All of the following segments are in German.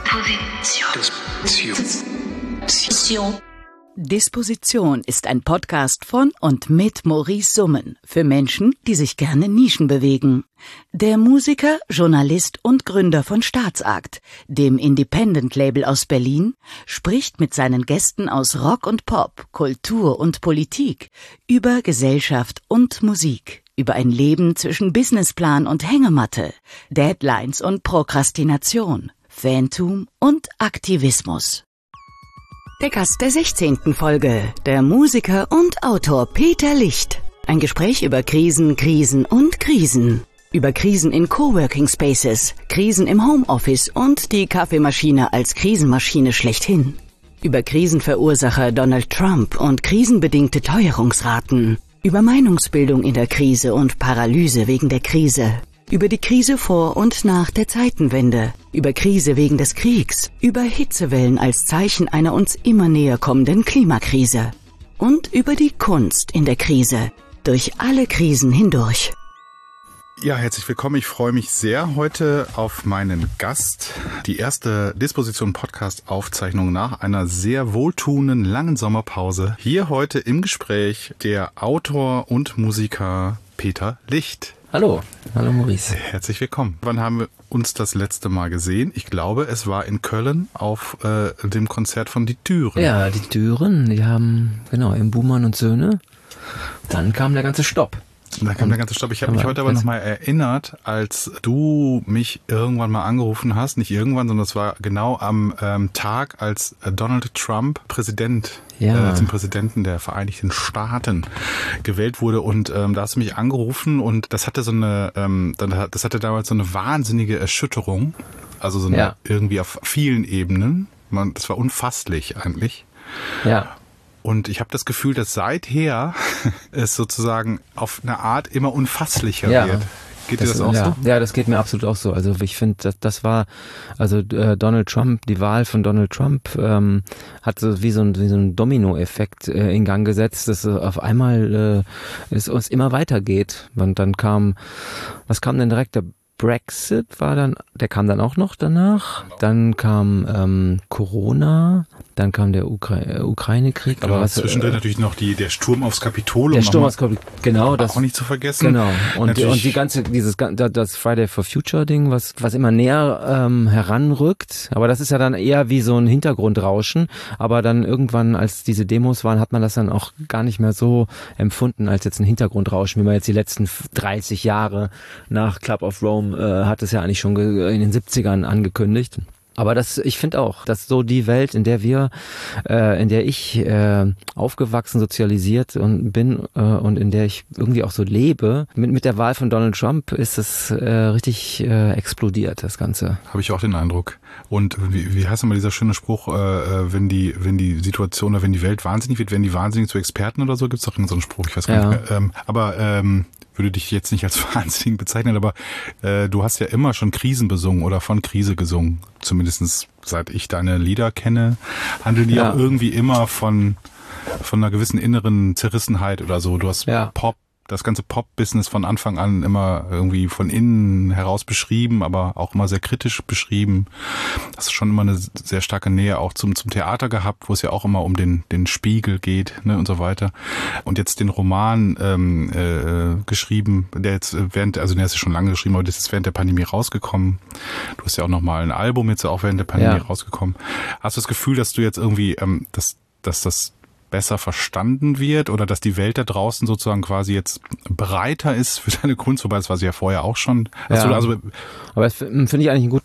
Disposition ist ein Podcast von und mit Maurice Summen für Menschen, die sich gerne Nischen bewegen. Der Musiker, Journalist und Gründer von Staatsakt, dem Independent-Label aus Berlin, spricht mit seinen Gästen aus Rock und Pop, Kultur und Politik über Gesellschaft und Musik, über ein Leben zwischen Businessplan und Hängematte, Deadlines und Prokrastination, Fantum und Aktivismus. Der Gast der 16. Folge, der Musiker und Autor Peter Licht. Ein Gespräch über Krisen, Krisen und Krisen. Über Krisen in Coworking Spaces, Krisen im Homeoffice und die Kaffeemaschine als Krisenmaschine schlechthin. Über Krisenverursacher Donald Trump und krisenbedingte Teuerungsraten. Über Meinungsbildung in der Krise und Paralyse wegen der Krise. Über die Krise vor und nach der Zeitenwende, über Krise wegen des Kriegs, über Hitzewellen als Zeichen einer uns immer näher kommenden Klimakrise und über die Kunst in der Krise, durch alle Krisen hindurch. Ja, herzlich willkommen. Ich freue mich sehr heute auf meinen Gast. Die erste Disposition-Podcast-Aufzeichnung nach einer sehr wohltuenden langen Sommerpause. Hier heute im Gespräch der Autor und Musiker Peter Licht. Hallo Maurice. Herzlich willkommen. Wann haben wir uns das letzte Mal gesehen? Ich glaube, es war in Köln auf dem Konzert von Die Türen. Ja, Die Türen, die haben, genau, im Buhmann und Söhne. Dann kam der ganze Stopp. Da kam der ganze Stopp. Ich habe mich heute aber nochmal erinnert, als du mich irgendwann mal angerufen hast, nicht irgendwann, sondern es war genau am Tag, als Donald Trump zum Präsidenten der Vereinigten Staaten gewählt wurde, und da hast du mich angerufen, und das hatte das hatte damals so eine wahnsinnige Erschütterung, also so eine, irgendwie auf vielen Ebenen. Das war unfasslich eigentlich. Ja. Und ich habe das Gefühl, dass seither es sozusagen auf eine Art immer unfasslicher wird. Geht dir das auch so? Ja, das geht mir absolut auch so. Also ich finde, das war, also Donald Trump, die Wahl von Donald Trump hat so wie so ein Domino-Effekt in Gang gesetzt, dass auf einmal es uns immer weitergeht. Und dann was kam denn direkt? Der Brexit der kam dann auch noch danach. Dann kam Corona, dann kam der Ukraine-Krieg. Genau, aber zwischendrin natürlich noch der Sturm aufs Kapitol. Der Sturm aufs Kapitol, genau. Das auch nicht zu vergessen. Genau. Und das Friday for Future Ding, was immer näher heranrückt. Aber das ist ja dann eher wie so ein Hintergrundrauschen. Aber dann irgendwann, als diese Demos waren, hat man das dann auch gar nicht mehr so empfunden als jetzt ein Hintergrundrauschen, wie man jetzt die letzten 30 Jahre nach Club of Rome hat es ja eigentlich schon in den 70ern angekündigt. Aber ich finde auch, dass so die Welt, in der ich aufgewachsen, sozialisiert bin und in der ich irgendwie auch so lebe, mit der Wahl von Donald Trump ist es richtig explodiert, das Ganze. Habe ich auch den Eindruck. Und wie heißt nochmal dieser schöne Spruch, wenn die Situation oder wenn die Welt wahnsinnig wird, werden die Wahnsinnig zu Experten oder so? Gibt es doch irgendeinen so einen Spruch, ich weiß gar nicht mehr. Würde dich jetzt nicht als Wahnsinnigen bezeichnen, aber du hast ja immer schon Krisen besungen oder von Krise gesungen. Zumindest seit ich deine Lieder kenne, handeln die auch irgendwie immer von einer gewissen inneren Zerrissenheit oder so. Du hast das ganze Pop-Business von Anfang an immer irgendwie von innen heraus beschrieben, aber auch immer sehr kritisch beschrieben. Hast schon immer eine sehr starke Nähe auch zum Theater gehabt, wo es ja auch immer um den Spiegel geht, ne, und so weiter. Und jetzt den Roman geschrieben, der ist ja schon lange geschrieben, aber das ist während der Pandemie rausgekommen. Du hast ja auch nochmal ein Album jetzt auch während der Pandemie rausgekommen. Hast du das Gefühl, dass du jetzt irgendwie, dass das besser verstanden wird oder dass die Welt da draußen sozusagen quasi jetzt breiter ist für deine Kunst, wobei das war sie ja vorher auch schon. Aber das finde ich eigentlich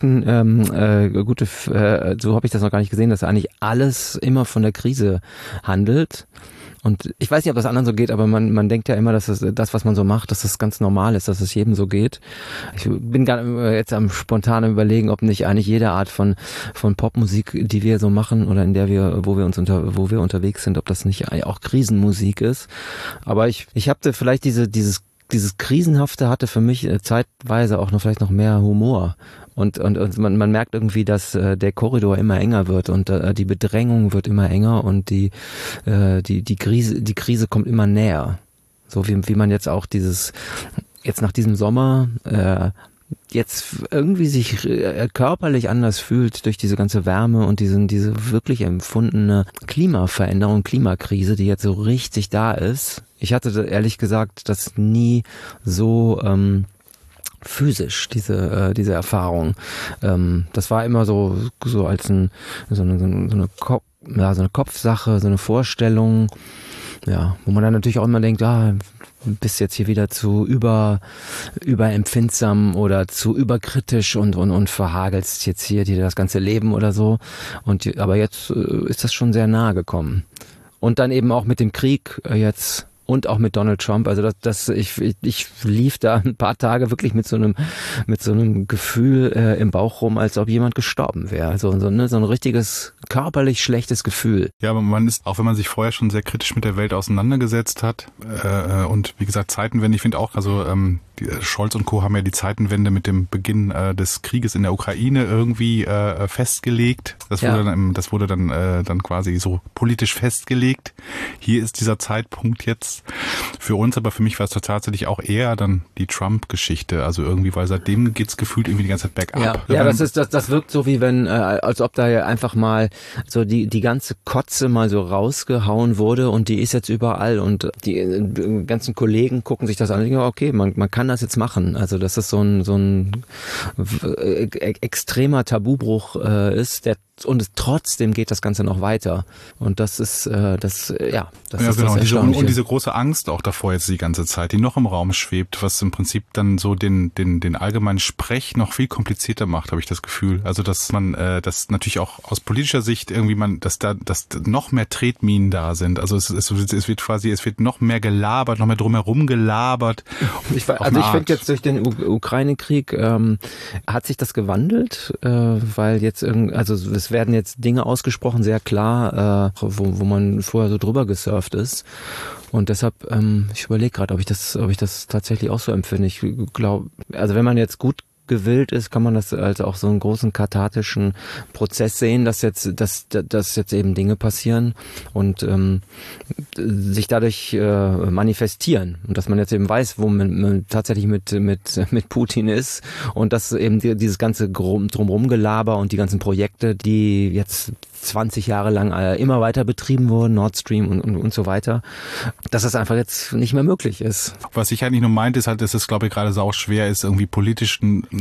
so habe ich das noch gar nicht gesehen, dass eigentlich alles immer von der Krise handelt. Und ich weiß nicht, ob das anderen so geht, aber man denkt ja immer, dass das, was man so macht, dass das ganz normal ist, dass es jedem so geht. Ich bin jetzt am spontanen Überlegen, ob nicht eigentlich jede Art von Popmusik, die wir so machen oder wo wir unterwegs sind, ob das nicht auch Krisenmusik ist. Aber ich habe vielleicht dieses Krisenhafte hatte für mich zeitweise auch vielleicht noch mehr Humor. Und man merkt irgendwie, dass der Korridor immer enger wird und die Bedrängung wird immer enger und die Krise kommt immer näher. So wie man jetzt auch jetzt nach diesem Sommer jetzt irgendwie sich körperlich anders fühlt durch diese ganze Wärme und diese wirklich empfundene Klimaveränderung, Klimakrise, die jetzt so richtig da ist. Ich hatte ehrlich gesagt das nie so physisch, diese Erfahrung. Das war immer so als so eine Kopfsache, so eine Vorstellung, ja, wo man dann natürlich auch immer denkt, bist jetzt hier wieder zu überempfindsam oder zu überkritisch und verhagelst jetzt hier dir das ganze Leben oder so. Aber jetzt ist das schon sehr nahe gekommen. Und dann eben auch mit dem Krieg jetzt und auch mit Donald Trump. Also ich lief da ein paar Tage wirklich mit so einem Gefühl im Bauch rum, als ob jemand gestorben wäre. Also so ein richtiges körperlich schlechtes Gefühl. Ja, aber man ist, auch wenn man sich vorher schon sehr kritisch mit der Welt auseinandergesetzt hat und wie gesagt Zeitenwende, ich finde auch, also Scholz und Co. haben ja die Zeitenwende mit dem Beginn des Krieges in der Ukraine irgendwie festgelegt. Das wurde dann quasi so politisch festgelegt. Hier ist dieser Zeitpunkt jetzt für uns, aber für mich war es tatsächlich auch eher dann die Trump-Geschichte. Also irgendwie, weil seitdem geht's gefühlt irgendwie die ganze Zeit bergab. Ja, das wirkt so wie wenn, als ob da ja einfach mal so die ganze Kotze mal so rausgehauen wurde und die ist jetzt überall und die ganzen Kollegen gucken sich das an und denken, okay, man kann das jetzt machen. Also dass das so ein extremer Tabubruch ist, und trotzdem geht das Ganze noch weiter. Und das ist genau. Das Erstaunliche. Und diese große Angst auch davor jetzt die ganze Zeit, die noch im Raum schwebt, was im Prinzip dann so den allgemeinen Sprech noch viel komplizierter macht, habe ich das Gefühl. Also dass man das natürlich auch aus politischer Sicht irgendwie dass noch mehr Tretminen da sind. Also es wird noch mehr gelabert, noch mehr drumherum gelabert. Ich finde jetzt durch den Ukraine-Krieg hat sich das gewandelt, weil jetzt es werden jetzt Dinge ausgesprochen, sehr klar, wo man vorher so drüber gesurft ist. Und deshalb, ich überlege gerade, ob ich das tatsächlich auch so empfinde. Ich glaube, also wenn man jetzt gut gewillt ist, kann man das als auch so einen großen kathartischen Prozess sehen, dass jetzt eben Dinge passieren und sich dadurch manifestieren und dass man jetzt eben weiß, wo man tatsächlich mit Putin ist und dass eben dieses ganze drumherum Gelaber und die ganzen Projekte, die jetzt 20 Jahre lang immer weiter betrieben wurden, Nord Stream und so weiter, dass das einfach jetzt nicht mehr möglich ist. Was ich eigentlich nur meinte, ist halt, dass es, glaube ich, gerade sau schwer ist, irgendwie politische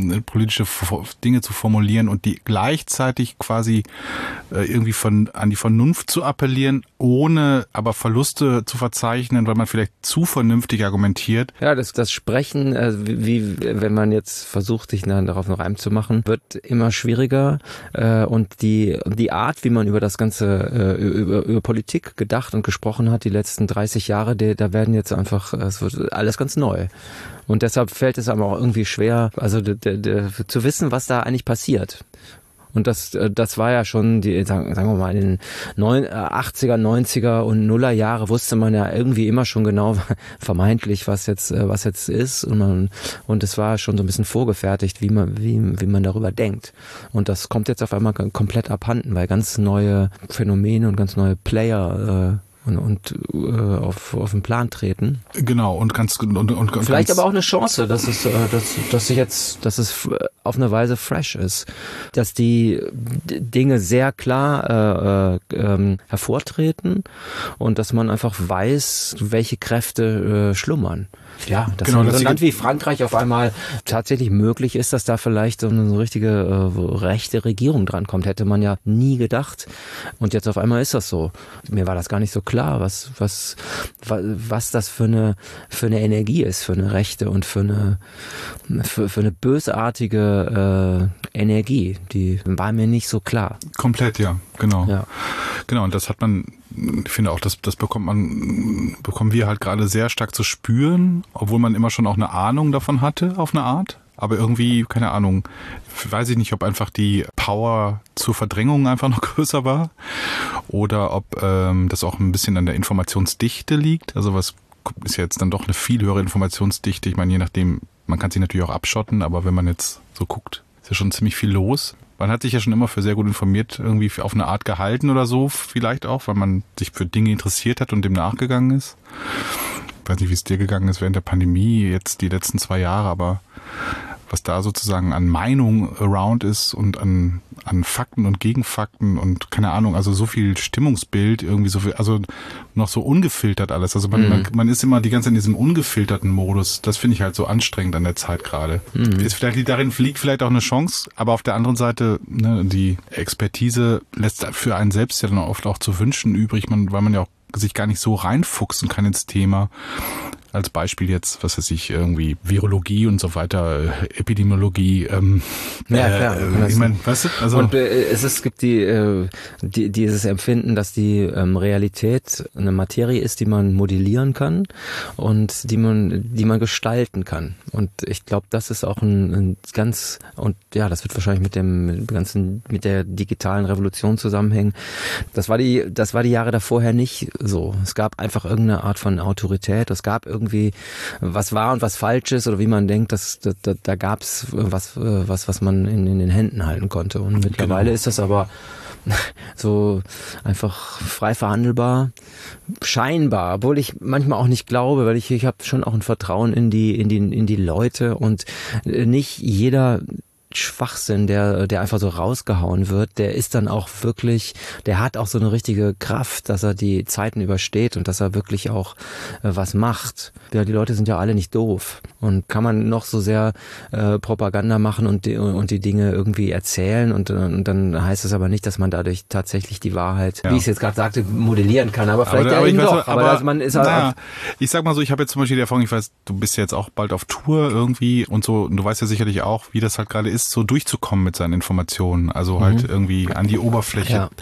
Dinge zu formulieren und die gleichzeitig quasi irgendwie an die Vernunft zu appellieren, ohne aber Verluste zu verzeichnen, weil man vielleicht zu vernünftig argumentiert. Ja, das Sprechen, wie wenn man jetzt versucht, sich darauf einen Reim zu machen, wird immer schwieriger und die Art, wie man über das Ganze, über Politik gedacht und gesprochen hat, die letzten 30 Jahre, da werden jetzt einfach, es wird alles ganz neu. Und deshalb fällt es aber auch irgendwie schwer, also zu wissen, was da eigentlich passiert. Und das war ja schon, sagen wir mal, in den 80er, 90er und Nuller Jahre wusste man ja irgendwie immer schon genau, vermeintlich, was jetzt ist. Und es war schon so ein bisschen vorgefertigt, wie man darüber denkt. Und das kommt jetzt auf einmal komplett abhanden, weil ganz neue Phänomene und ganz neue Player und auf den Plan treten. Genau, und vielleicht aber auch eine Chance, dass es auf eine Weise fresh ist, dass die Dinge sehr klar hervortreten und dass man einfach weiß, welche Kräfte schlummern. Ja, dass in so ein Land wie Frankreich auf einmal tatsächlich möglich ist, dass da vielleicht so eine richtige rechte Regierung drankommt, hätte man ja nie gedacht. Und jetzt auf einmal ist das so. Mir war das gar nicht so klar, was das für eine Energie ist, für eine rechte und für eine bösartige Energie. Die war mir nicht so klar. Komplett, ja, genau. Ja. Genau, und das hat man, ich finde auch, das bekommen wir halt gerade sehr stark zu spüren, obwohl man immer schon auch eine Ahnung davon hatte, auf eine Art. Aber irgendwie, keine Ahnung, weiß ich nicht, ob einfach die Power zur Verdrängung einfach noch größer war oder ob das auch ein bisschen an der Informationsdichte liegt. Also was ist ja jetzt dann doch eine viel höhere Informationsdichte. Ich meine, je nachdem, man kann sich natürlich auch abschotten, aber wenn man jetzt so guckt, ist ja schon ziemlich viel los. Man hat sich ja schon immer für sehr gut informiert irgendwie auf eine Art gehalten oder so, vielleicht auch, weil man sich für Dinge interessiert hat und dem nachgegangen ist. Ich weiß nicht, wie es dir gegangen ist während der Pandemie, jetzt die letzten 2 Jahre, aber was da sozusagen an Meinung around ist und an Fakten und Gegenfakten und keine Ahnung, also so viel Stimmungsbild, irgendwie so viel, also noch so ungefiltert alles. Also man ist immer die ganze Zeit in diesem ungefilterten Modus. Das finde ich halt so anstrengend an der Zeit gerade. Darin liegt vielleicht auch eine Chance, aber auf der anderen Seite, ne, die Expertise lässt für einen selbst ja dann oft auch zu wünschen übrig, weil man ja auch sich gar nicht so reinfuchsen kann ins Thema. Als Beispiel jetzt, was weiß ich, irgendwie Virologie und so weiter, Epidemiologie. Ja, klar. Ich meine, weißt du? Also und es gibt dieses Empfinden, dass die Realität eine Materie ist, die man modellieren kann und die man gestalten kann. Und ich glaube, das ist auch ein ganz, und ja, das wird wahrscheinlich mit der digitalen Revolution zusammenhängen. Das war die Jahre davorher nicht so. Es gab einfach irgendeine Art von Autorität. Es gab irgendwie was wahr und was falsch ist oder wie man denkt, da gab es was man in den Händen halten konnte. Und mittlerweile ist das aber so einfach frei verhandelbar, scheinbar, obwohl ich manchmal auch nicht glaube, weil ich habe schon auch ein Vertrauen in die Leute und nicht jeder Schwachsinn, der einfach so rausgehauen wird, der ist dann auch wirklich, der hat auch so eine richtige Kraft, dass er die Zeiten übersteht und dass er wirklich auch was macht. Ja, die Leute sind ja alle nicht doof und kann man noch so sehr Propaganda machen und die Dinge irgendwie erzählen und dann heißt es aber nicht, dass man dadurch tatsächlich die Wahrheit, wie ich es jetzt gerade sagte, modellieren kann, aber vielleicht aber eben doch. Aber man ist halt ich sag mal so, ich habe jetzt zum Beispiel die Erfahrung, ich weiß, du bist ja jetzt auch bald auf Tour irgendwie und so, und du weißt ja sicherlich auch, wie das halt gerade ist, so durchzukommen mit seinen Informationen, also halt irgendwie an die Oberfläche. Ja.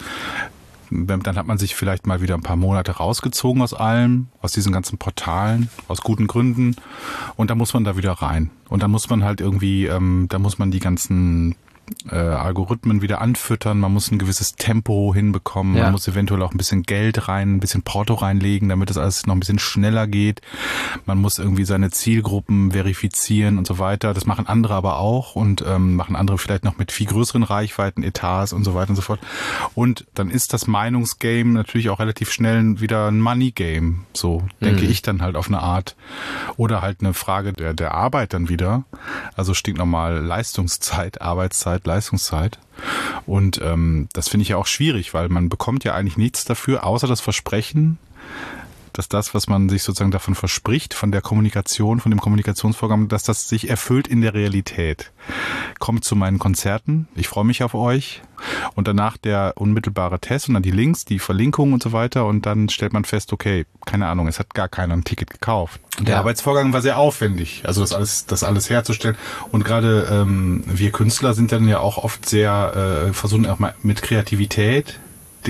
Dann hat man sich vielleicht mal wieder ein paar Monate rausgezogen aus allem, aus diesen ganzen Portalen, aus guten Gründen, und dann muss man da wieder rein. Und dann muss man halt irgendwie, da muss man die ganzen Algorithmen wieder anfüttern, man muss ein gewisses Tempo hinbekommen, man muss eventuell auch ein bisschen Geld rein, ein bisschen Porto reinlegen, damit das alles noch ein bisschen schneller geht. Man muss irgendwie seine Zielgruppen verifizieren und so weiter. Das machen andere aber auch und machen andere vielleicht noch mit viel größeren Reichweiten, Etats und so weiter und so fort. Und dann ist das Meinungsgame natürlich auch relativ schnell wieder ein Money-Game, so denke ich dann halt auf eine Art. Oder halt eine Frage der Arbeit dann wieder, also stinknormal Leistungszeit, Arbeitszeit, Leistungszeit. Und das finde ich ja auch schwierig, weil man bekommt ja eigentlich nichts dafür, außer das Versprechen, dass das, was man sich sozusagen davon verspricht, von der Kommunikation, von dem Kommunikationsvorgang, dass das sich erfüllt in der Realität. Kommt zu meinen Konzerten, ich freue mich auf euch. Und danach der unmittelbare Test und dann die Links, die Verlinkungen und so weiter. Und dann stellt man fest, okay, keine Ahnung, es hat gar keiner ein Ticket gekauft. Und der Arbeitsvorgang war sehr aufwendig, also das alles herzustellen. Und gerade wir Künstler sind dann ja auch oft sehr versuchen auch mal mit Kreativität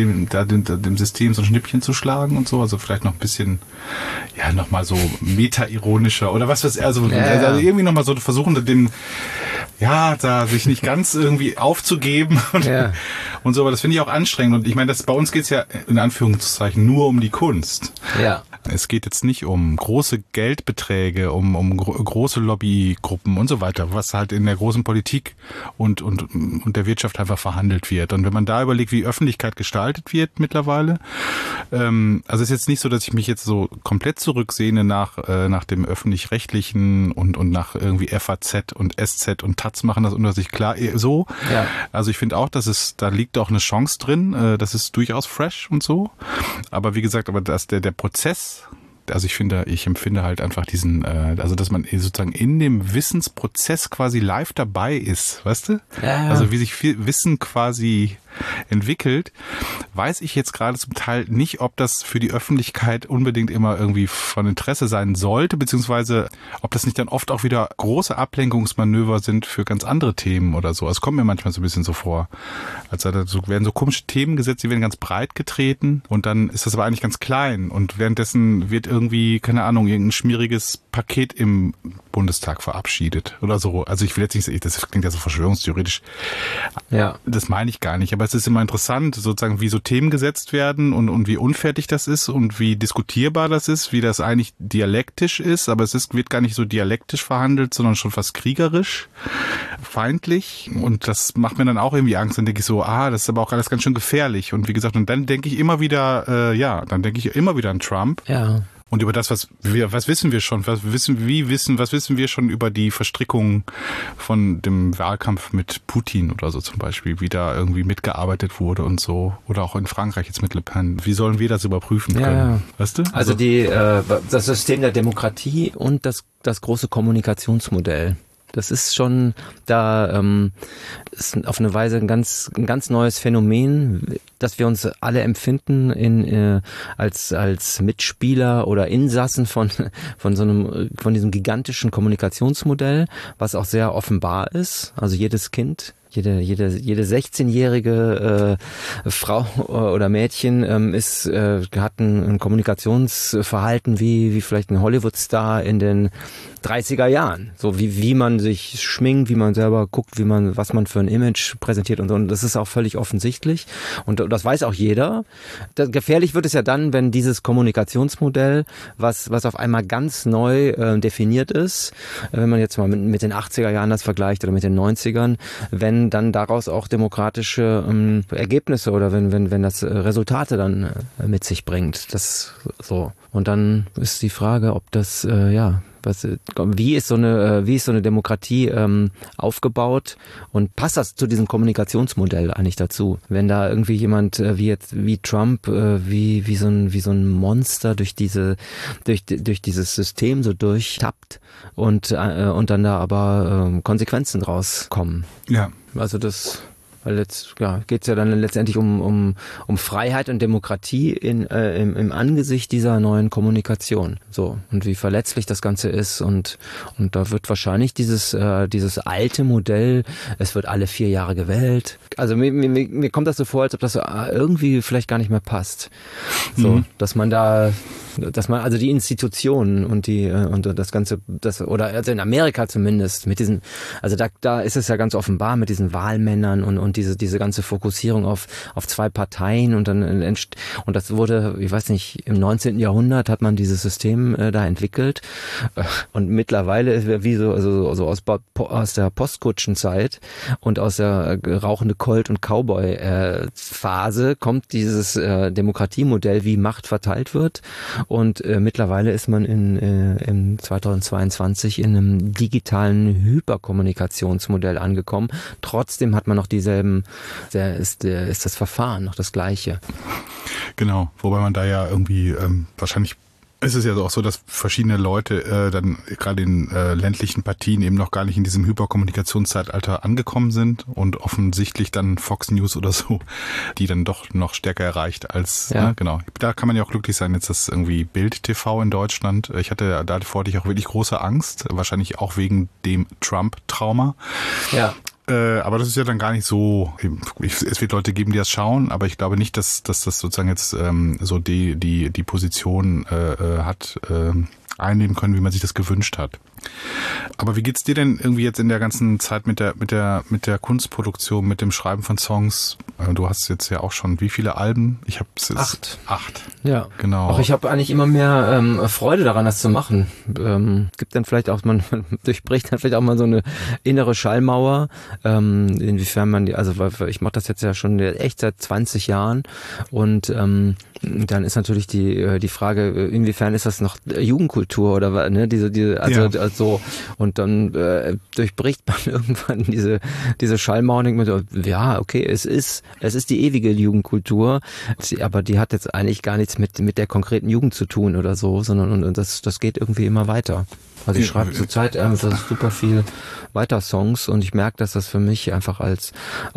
dem System so ein Schnippchen zu schlagen und so, also vielleicht noch ein bisschen, ja, nochmal so meta-ironischer oder was also irgendwie nochmal so versuchen, da sich nicht ganz irgendwie aufzugeben und so, aber das finde ich auch anstrengend und ich meine, bei uns geht's ja in Anführungszeichen nur um die Kunst. Ja. Es geht jetzt nicht um große Geldbeträge, um große Lobbygruppen und so weiter, was halt in der großen Politik und der Wirtschaft einfach verhandelt wird. Und wenn man da überlegt, wie Öffentlichkeit gestaltet wird mittlerweile, also ist jetzt nicht so, dass ich mich jetzt so komplett zurücksehne nach dem Öffentlich-Rechtlichen und nach irgendwie FAZ und SZ und Taz machen das unter sich klar so. Ja. Also ich finde auch, da liegt auch eine Chance drin, das ist durchaus fresh und so. Aber wie gesagt, dass der Prozess, also ich empfinde halt einfach diesen, also dass man sozusagen in dem Wissensprozess quasi live dabei ist, weißt du? Ja. Also wie sich viel Wissen quasi entwickelt, weiß ich jetzt gerade zum Teil nicht, ob das für die Öffentlichkeit unbedingt immer irgendwie von Interesse sein sollte, beziehungsweise ob das nicht dann oft auch wieder große Ablenkungsmanöver sind für ganz andere Themen oder so. Es kommt mir manchmal so ein bisschen so vor, als werden so komische Themen gesetzt, die werden ganz breit getreten und dann ist das aber eigentlich ganz klein und währenddessen wird irgendwie, keine Ahnung, irgendein schmieriges Paket im Bundestag verabschiedet oder so. Also ich will jetzt nicht, das klingt ja so verschwörungstheoretisch. Ja. Das meine ich gar nicht, aber es ist immer interessant, sozusagen, wie so Themen gesetzt werden und wie unfertig das ist und wie diskutierbar das ist, wie das eigentlich dialektisch ist, aber wird gar nicht so dialektisch verhandelt, sondern schon fast kriegerisch, feindlich, und das macht mir dann auch irgendwie Angst. Dann denke ich so, das ist aber auch alles ganz schön gefährlich, und wie gesagt, und dann denke ich immer wieder, an Trump. Ja. Und über das, was wissen wir schon? Was wissen wir schon über die Verstrickung von dem Wahlkampf mit Putin oder so zum Beispiel, wie da irgendwie mitgearbeitet wurde und so, oder auch in Frankreich jetzt mit Le Pen. Wie sollen wir das überprüfen können? Ja. Weißt du? Also das System der Demokratie und das große Kommunikationsmodell. Das ist schon ist auf eine Weise ein ganz neues Phänomen, dass wir uns alle empfinden als Mitspieler oder Insassen von diesem gigantischen Kommunikationsmodell, was auch sehr offenbar ist. Also jedes Kind, jede 16-jährige Frau oder Mädchen hat ein Kommunikationsverhalten wie vielleicht ein Hollywood-Star in den 30er Jahren. So wie man sich schminkt, wie man selber guckt, was man für ein Image präsentiert und so. Und das ist auch völlig offensichtlich. Und das weiß auch jeder. Gefährlich wird es ja dann, wenn dieses Kommunikationsmodell, was auf einmal ganz neu definiert ist, wenn man jetzt mal mit den 80er Jahren das vergleicht oder mit den 90ern, wenn dann daraus auch demokratische Ergebnisse oder wenn das Resultate dann mit sich bringt. Das so. Und dann ist die Frage, ob das wie ist so eine Demokratie aufgebaut und passt das zu diesem Kommunikationsmodell eigentlich dazu? Wenn da irgendwie jemand wie Trump wie so ein Monster durch dieses System so durchtappt und dann da aber Konsequenzen draus kommen. Ja. Also weil jetzt geht's ja dann letztendlich um Freiheit und Demokratie im Angesicht dieser neuen Kommunikation. So, und wie verletzlich das Ganze ist und da wird wahrscheinlich dieses alte Modell, es wird alle 4 Jahre gewählt. Also mir kommt das so vor, als ob das irgendwie vielleicht gar nicht mehr passt. So, dass man also die Institutionen und das Ganze, oder also in Amerika zumindest, mit diesen, also da ist es ja ganz offenbar mit diesen Wahlmännern und diese ganze Fokussierung auf 2 Parteien und das wurde, ich weiß nicht, im 19. Jahrhundert hat man dieses System da entwickelt und mittlerweile wie so aus der Postkutschenzeit und aus der rauchende Colt- und Cowboy-Phase kommt dieses Demokratiemodell, wie Macht verteilt wird. Und mittlerweile ist man im 2022 in einem digitalen Hyperkommunikationsmodell angekommen. Trotzdem hat man noch dieselben, ist das Verfahren noch das gleiche. Genau, wobei man da ja irgendwie wahrscheinlich es ist ja auch so, dass verschiedene Leute dann gerade in ländlichen Partien eben noch gar nicht in diesem Hyperkommunikationszeitalter angekommen sind und offensichtlich dann Fox News oder so, die dann doch noch stärker erreicht als, genau. Da kann man ja auch glücklich sein, jetzt das irgendwie Bild TV in Deutschland. Ich hatte davor auch wirklich große Angst, wahrscheinlich auch wegen dem Trump-Trauma. Ja. Aber das ist ja dann gar nicht so, es wird Leute geben, die das schauen, aber ich glaube nicht, dass das sozusagen jetzt so die Position hat einnehmen können, wie man sich das gewünscht hat. Aber wie geht's dir denn irgendwie jetzt in der ganzen Zeit mit der Kunstproduktion, mit dem Schreiben von Songs? Du hast jetzt ja auch schon wie viele Alben? Ich habe 8. 8. Ja, genau. Auch ich habe eigentlich immer mehr Freude daran, das zu machen. Gibt dann vielleicht auch, man durchbricht dann vielleicht auch mal so eine innere Schallmauer. Inwiefern man weil ich mache das jetzt ja schon echt seit 20 Jahren und dann ist natürlich die Frage, inwiefern ist das noch Jugendkultur oder ne, so und dann durchbricht man irgendwann diese Schallmauer und denkt man so, ja, okay, es ist die ewige Jugendkultur, aber die hat jetzt eigentlich gar nichts mit der konkreten Jugend zu tun oder so, sondern das geht irgendwie immer weiter. Also ich schreibe zurzeit super viel weiter Songs und ich merke, dass das für mich einfach als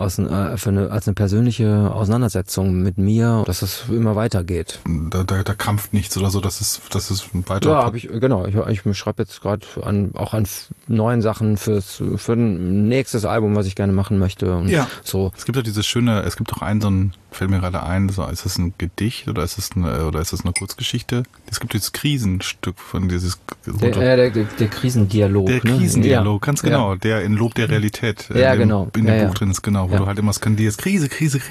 eine persönliche Auseinandersetzung mit mir, dass das immer weitergeht. Da krampft nichts oder so, das ist weiter. Ja, ich schreibe jetzt gerade auch an neuen Sachen für ein nächstes Album, was ich gerne machen möchte. Und so. Es gibt doch fällt mir gerade ein, so, ist das ein Gedicht oder ist das eine Kurzgeschichte? Es gibt dieses Krisenstück von dieses der Krisendialog. Der Krisendialog, ganz genau, der in Lob der Realität in dem Buch drin ist, genau, wo du halt immer skandierst, Krise.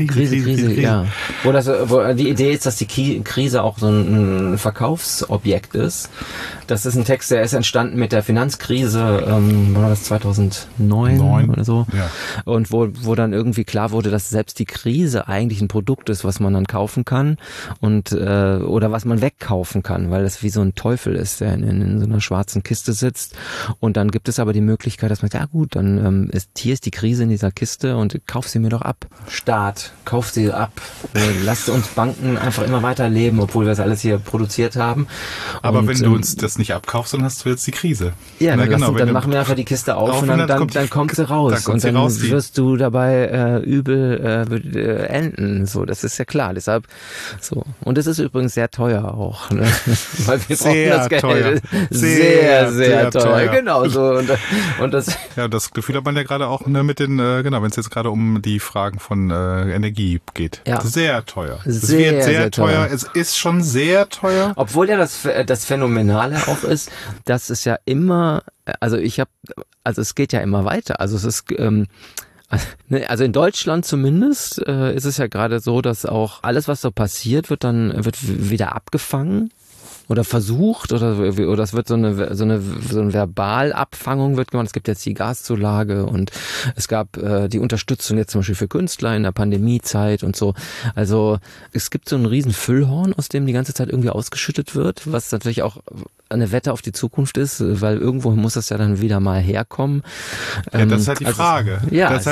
Ja. Wo die Idee ist, dass die Krise auch so ein Verkaufsobjekt ist Das ist ein Text, der ist entstanden mit der Finanzkrise, war das 2009 oder so? Ja. Und wo dann irgendwie klar wurde, dass selbst die Krise eigentlich ein Produkt ist, was man dann kaufen kann und oder was man wegkaufen kann, weil das wie so ein Teufel ist, der in so einer schwarzen Kiste sitzt. Und dann gibt es aber die Möglichkeit, dass man sagt, ja gut, dann hier ist die Krise in dieser Kiste und kauf sie mir doch ab. Staat, kauf sie ab. Lasst uns Banken einfach immer weiter leben, obwohl wir das alles hier produziert haben. Aber und, wenn du uns das nicht abkaufst, dann hast du jetzt die Krise. Ja, Na, dann, genau, dann machen wir einfach die Kiste auf und dann kommt sie raus. Und dann wirst du dabei übel enden. So, das ist ja klar. Deshalb so. Und es ist übrigens sehr teuer auch, ne? Weil wir brauchen das Geld. Teuer. Sehr teuer. Genau so. Und das. Ja, das Gefühl hat man ja gerade auch mit den, genau, wenn es jetzt gerade um die Fragen von Energie geht. Ja. Sehr teuer. Es Sehr, wird sehr teuer. teuer. Es ist schon sehr teuer. Obwohl ja das Phänomenale auch ist, dass es ja immer, also es geht ja immer weiter. Also es ist, also in Deutschland zumindest ist es ja gerade so, dass auch alles, was so passiert, wird wieder abgefangen. Oder versucht, oder es wird so eine Verbalabfangung wird gemacht. Es gibt jetzt die Gaszulage und es gab die Unterstützung jetzt zum Beispiel für Künstler in der Pandemiezeit und so. Also es gibt so einen riesen Füllhorn, aus dem die ganze Zeit irgendwie ausgeschüttet wird, was natürlich auch eine Wette auf die Zukunft ist, weil irgendwo muss das ja dann wieder mal herkommen. Ja, das ist halt die Frage. Ja, das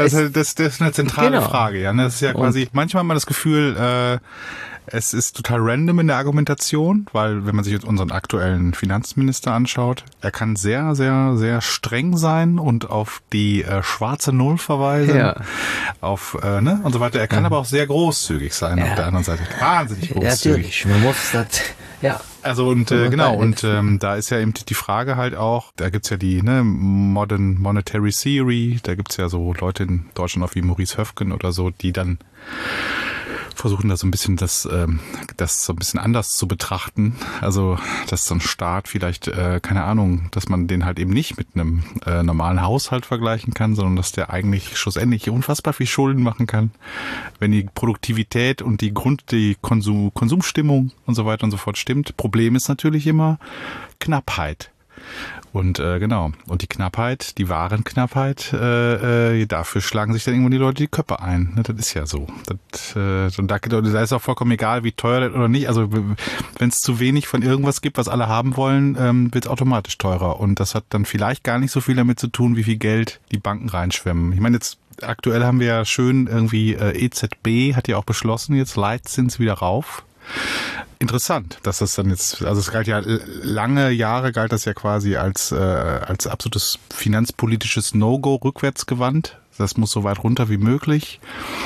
ist eine zentrale Frage. Ja, das ist ja quasi, manchmal hat man das Gefühl, es ist total random in der Argumentation, weil wenn man sich jetzt unseren aktuellen Finanzminister anschaut, er kann sehr, sehr, sehr streng sein und auf die schwarze Null verweisen, auf und so weiter. Er kann aber auch sehr großzügig sein auf der anderen Seite. Wahnsinnig großzügig. Ja, natürlich. Man muss das, ja. Also und genau, und da ist ja eben die Frage halt auch, da gibt's ja die Modern Monetary Theory, da gibt's ja so Leute in Deutschland auch wie Maurice Höfgen oder so, die dann versuchen da so ein bisschen das so ein bisschen anders zu betrachten. Also, dass so ein Staat vielleicht, keine Ahnung, dass man den halt eben nicht mit einem normalen Haushalt vergleichen kann, sondern dass der eigentlich schlussendlich unfassbar viel Schulden machen kann, wenn die Produktivität und die Konsumstimmung und so weiter und so fort stimmt. Problem ist natürlich immer Knappheit. Und genau, und die Knappheit, die Warenknappheit, dafür schlagen sich dann irgendwann die Leute die Köpfe ein. Das ist ja so. Und da ist auch vollkommen egal, wie teuer das oder nicht. Also wenn es zu wenig von irgendwas gibt, was alle haben wollen, wird es automatisch teurer. Und das hat dann vielleicht gar nicht so viel damit zu tun, wie viel Geld die Banken reinschwemmen. Ich meine, jetzt aktuell haben wir ja schön irgendwie EZB hat ja auch beschlossen, jetzt Leitzins wieder rauf. Interessant, dass das dann jetzt, also es galt ja lange Jahre, galt das ja quasi als absolutes finanzpolitisches No-Go rückwärtsgewandt. Das muss so weit runter wie möglich.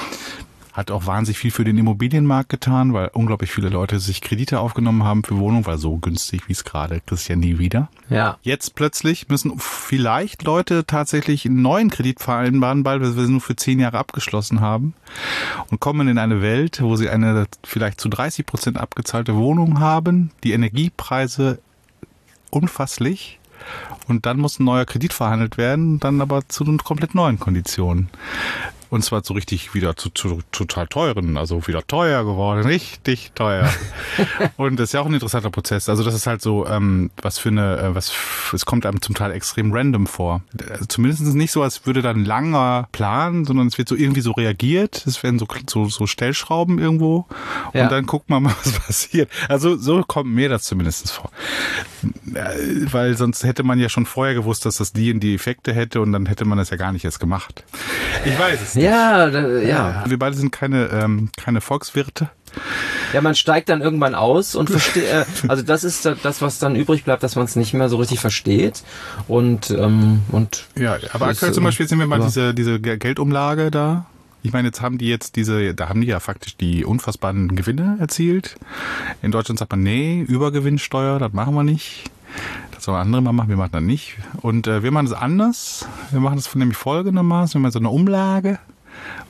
Hat auch wahnsinnig viel für den Immobilienmarkt getan, weil unglaublich viele Leute sich Kredite aufgenommen haben für Wohnungen, weil so günstig wie es gerade kriegst ja nie wieder. Ja. Jetzt plötzlich müssen vielleicht Leute tatsächlich einen neuen Kredit vereinbaren, weil wir sie nur für 10 Jahre abgeschlossen haben und kommen in eine Welt, wo sie eine vielleicht zu 30% abgezahlte Wohnung haben, die Energiepreise unfasslich. Und dann muss ein neuer Kredit verhandelt werden, dann aber zu komplett neuen Konditionen. Und zwar so richtig wieder zu total teuren, also wieder teuer geworden, richtig teuer. Und das ist ja auch ein interessanter Prozess. Also das ist halt so, es kommt einem zum Teil extrem random vor. Also zumindest nicht so, als würde da ein langer Plan, sondern es wird so irgendwie so reagiert. Es werden so Stellschrauben irgendwo. Und dann guckt man mal, was passiert. Also so kommt mir das zumindest vor. Weil sonst hätte man ja schon vorher gewusst, dass das die und die Effekte hätte und dann hätte man das ja gar nicht erst gemacht. Ich weiß es nicht. Ja. Wir beide sind keine Volkswirte. Ja, man steigt dann irgendwann aus und versteht, also das ist das, was dann übrig bleibt, dass man es nicht mehr so richtig versteht. Und ja, aber aktuell zum Beispiel sehen wir mal diese Geldumlage da. Ich meine, da haben die ja faktisch die unfassbaren Gewinne erzielt. In Deutschland sagt man, nee, Übergewinnsteuer, das machen wir nicht. Das sollen andere mal machen, wir machen das nicht. Und wir machen das anders. Wir machen das nämlich folgendermaßen, wir machen so eine Umlage.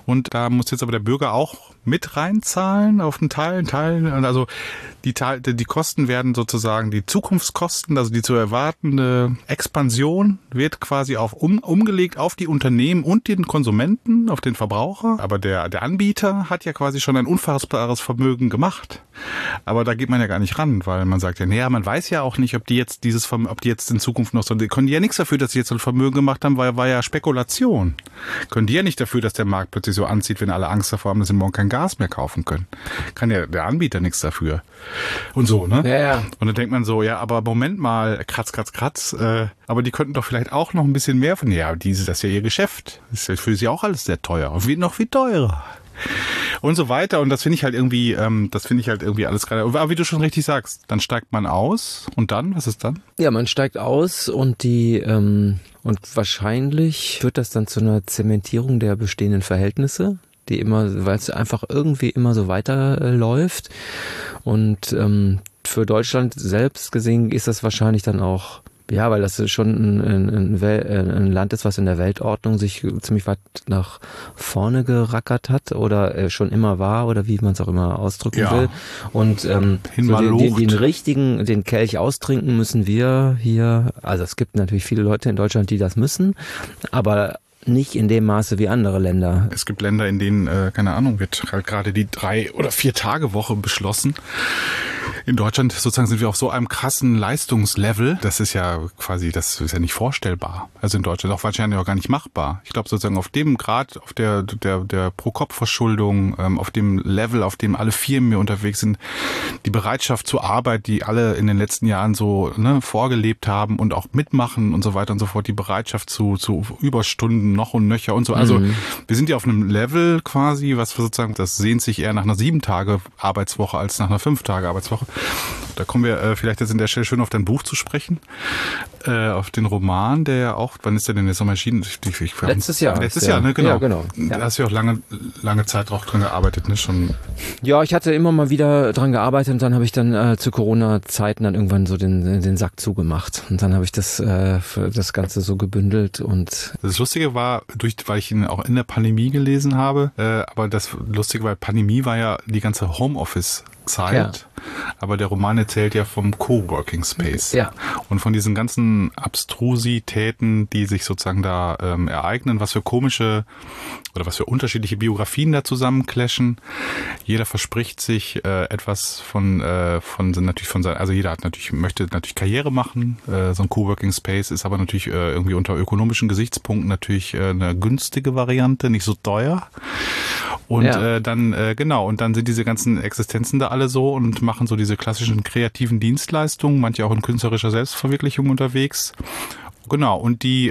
Und da muss jetzt aber der Bürger auch mit reinzahlen auf einen Teil. Also die Kosten werden sozusagen, die Zukunftskosten, also die zu erwartende Expansion wird quasi umgelegt auf die Unternehmen und den Konsumenten, auf den Verbraucher. Aber der Anbieter hat ja quasi schon ein unfassbares Vermögen gemacht. Aber da geht man ja gar nicht ran, weil man sagt ja, naja, man weiß ja auch nicht, ob die jetzt in Zukunft noch so, die können ja nichts dafür, dass sie jetzt so ein Vermögen gemacht haben, weil war ja Spekulation. Können die ja nicht dafür, dass der Markt plötzlich so anzieht, wenn alle Angst davor haben, dass sie morgen kein Gas mehr kaufen können. Kann ja der Anbieter nichts dafür. Und so, ne? Ja. Und dann denkt man so, ja, aber Moment mal, kratz, aber die könnten doch vielleicht auch noch ein bisschen mehr von, ja, das ist ja ihr Geschäft. Das ist ja für sie auch alles sehr teuer. Und noch viel teurer. Und so weiter. Und das finde ich halt irgendwie alles gerade. Aber wie du schon richtig sagst, dann steigt man aus und dann, was ist dann? Ja, man steigt aus und und wahrscheinlich führt das dann zu einer Zementierung der bestehenden Verhältnisse, weil es einfach irgendwie immer so weiterläuft. Und für Deutschland selbst gesehen ist das wahrscheinlich dann auch, ja, weil das schon ein Land ist, was in der Weltordnung sich ziemlich weit nach vorne gerackert hat oder schon immer war oder wie man es auch immer ausdrücken will. Und den Kelch austrinken müssen wir hier, also es gibt natürlich viele Leute in Deutschland, die das müssen, aber nicht in dem Maße wie andere Länder. Es gibt Länder, in denen, keine Ahnung, wird halt gerade die 3- oder 4-Tage-Woche beschlossen. In Deutschland sozusagen sind wir auf so einem krassen Leistungslevel. Das ist ja nicht vorstellbar. Also in Deutschland auch wahrscheinlich auch gar nicht machbar. Ich glaube sozusagen auf dem Grad, auf der Pro-Kopf-Verschuldung, auf dem Level, auf dem alle Firmen hier unterwegs sind, die Bereitschaft zur Arbeit, die alle in den letzten Jahren so vorgelebt haben und auch mitmachen und so weiter und so fort, die Bereitschaft zu Überstunden noch und nöcher und so. Also wir sind ja auf einem Level quasi, was sozusagen, das sehnt sich eher nach einer 7-Tage-Arbeitswoche als nach einer 5-Tage-Arbeitswoche. Da kommen wir vielleicht jetzt in der Stelle schön auf dein Buch zu sprechen, auf den Roman, der ja auch, wann ist der denn jetzt nochmal erschienen? Letztes Jahr, ne? Genau. Ja, genau. Da hast du ja auch lange Zeit auch dran gearbeitet, ne? Schon. Ja, ich hatte immer mal wieder dran gearbeitet und dann habe ich dann zu Corona-Zeiten dann irgendwann so den Sack zugemacht und dann habe ich das Ganze so gebündelt und. Das Lustige war, weil ich ihn auch in der Pandemie gelesen habe, aber das Lustige war, Pandemie war ja die ganze Homeoffice-Zeit, ja. Aber der Roman erzählt ja vom Coworking Space. Ja. Und von diesen ganzen Abstrusitäten, die sich sozusagen da ereignen, was für komische oder was für unterschiedliche Biografien da zusammenclashen. Jeder verspricht sich etwas jeder möchte natürlich Karriere machen. So ein Coworking Space ist aber natürlich irgendwie unter ökonomischen Gesichtspunkten natürlich eine günstige Variante, nicht so teuer. Und dann sind diese ganzen Existenzen da alle so und machen so diese klassischen kreativen Dienstleistungen, manche auch in künstlerischer Selbstverwirklichung unterwegs. Genau, und die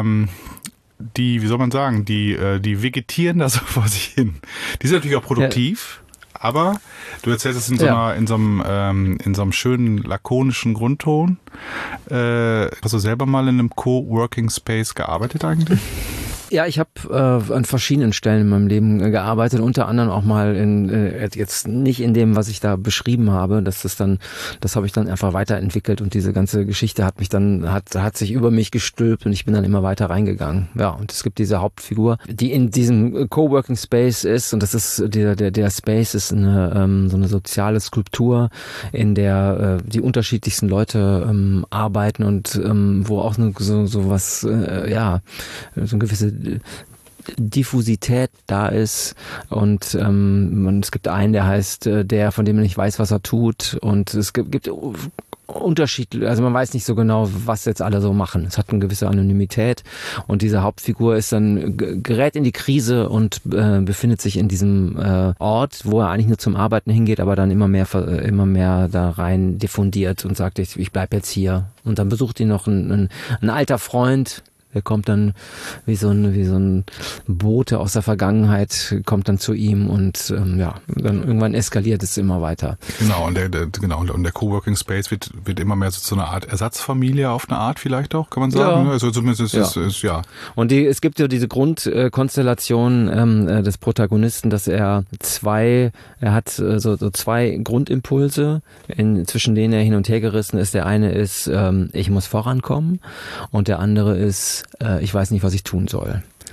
wie soll man sagen, die vegetieren da so vor sich hin. Die sind natürlich auch produktiv, aber du erzählst es in so einem schönen lakonischen Grundton. Hast du selber mal in einem Coworking Space gearbeitet eigentlich? Ja, ich habe an verschiedenen Stellen in meinem Leben gearbeitet, unter anderem auch mal jetzt nicht in dem, was ich da beschrieben habe, das habe ich dann einfach weiterentwickelt und diese ganze Geschichte hat sich über mich gestülpt und ich bin dann immer weiter reingegangen. Ja, und es gibt diese Hauptfigur, die in diesem Coworking Space ist und das ist der Space ist so eine soziale Skulptur, in der die unterschiedlichsten Leute arbeiten und wo auch so eine gewisse Diffusität da ist und es gibt einen, der heißt der, von dem man nicht weiß, was er tut und es gibt Unterschied, also man weiß nicht so genau, was jetzt alle so machen. Es hat eine gewisse Anonymität und diese Hauptfigur ist dann gerät in die Krise und befindet sich in diesem Ort, wo er eigentlich nur zum Arbeiten hingeht, aber dann immer mehr da rein diffundiert und sagt, ich bleib jetzt hier. Und dann besucht ihn noch ein alter Freund. Der kommt dann wie so ein Bote aus der Vergangenheit, kommt dann zu ihm und dann irgendwann eskaliert es immer weiter. Genau, und der Coworking Space wird immer mehr so eine Art Ersatzfamilie auf eine Art vielleicht auch, kann man sagen. Ja. Also zumindest ist. Und es gibt ja diese Grundkonstellation des Protagonisten, dass er hat so zwei Grundimpulse, zwischen denen er hin und her gerissen ist. Der eine ist, ich muss vorankommen und der andere ist, ich weiß nicht, was ich tun soll.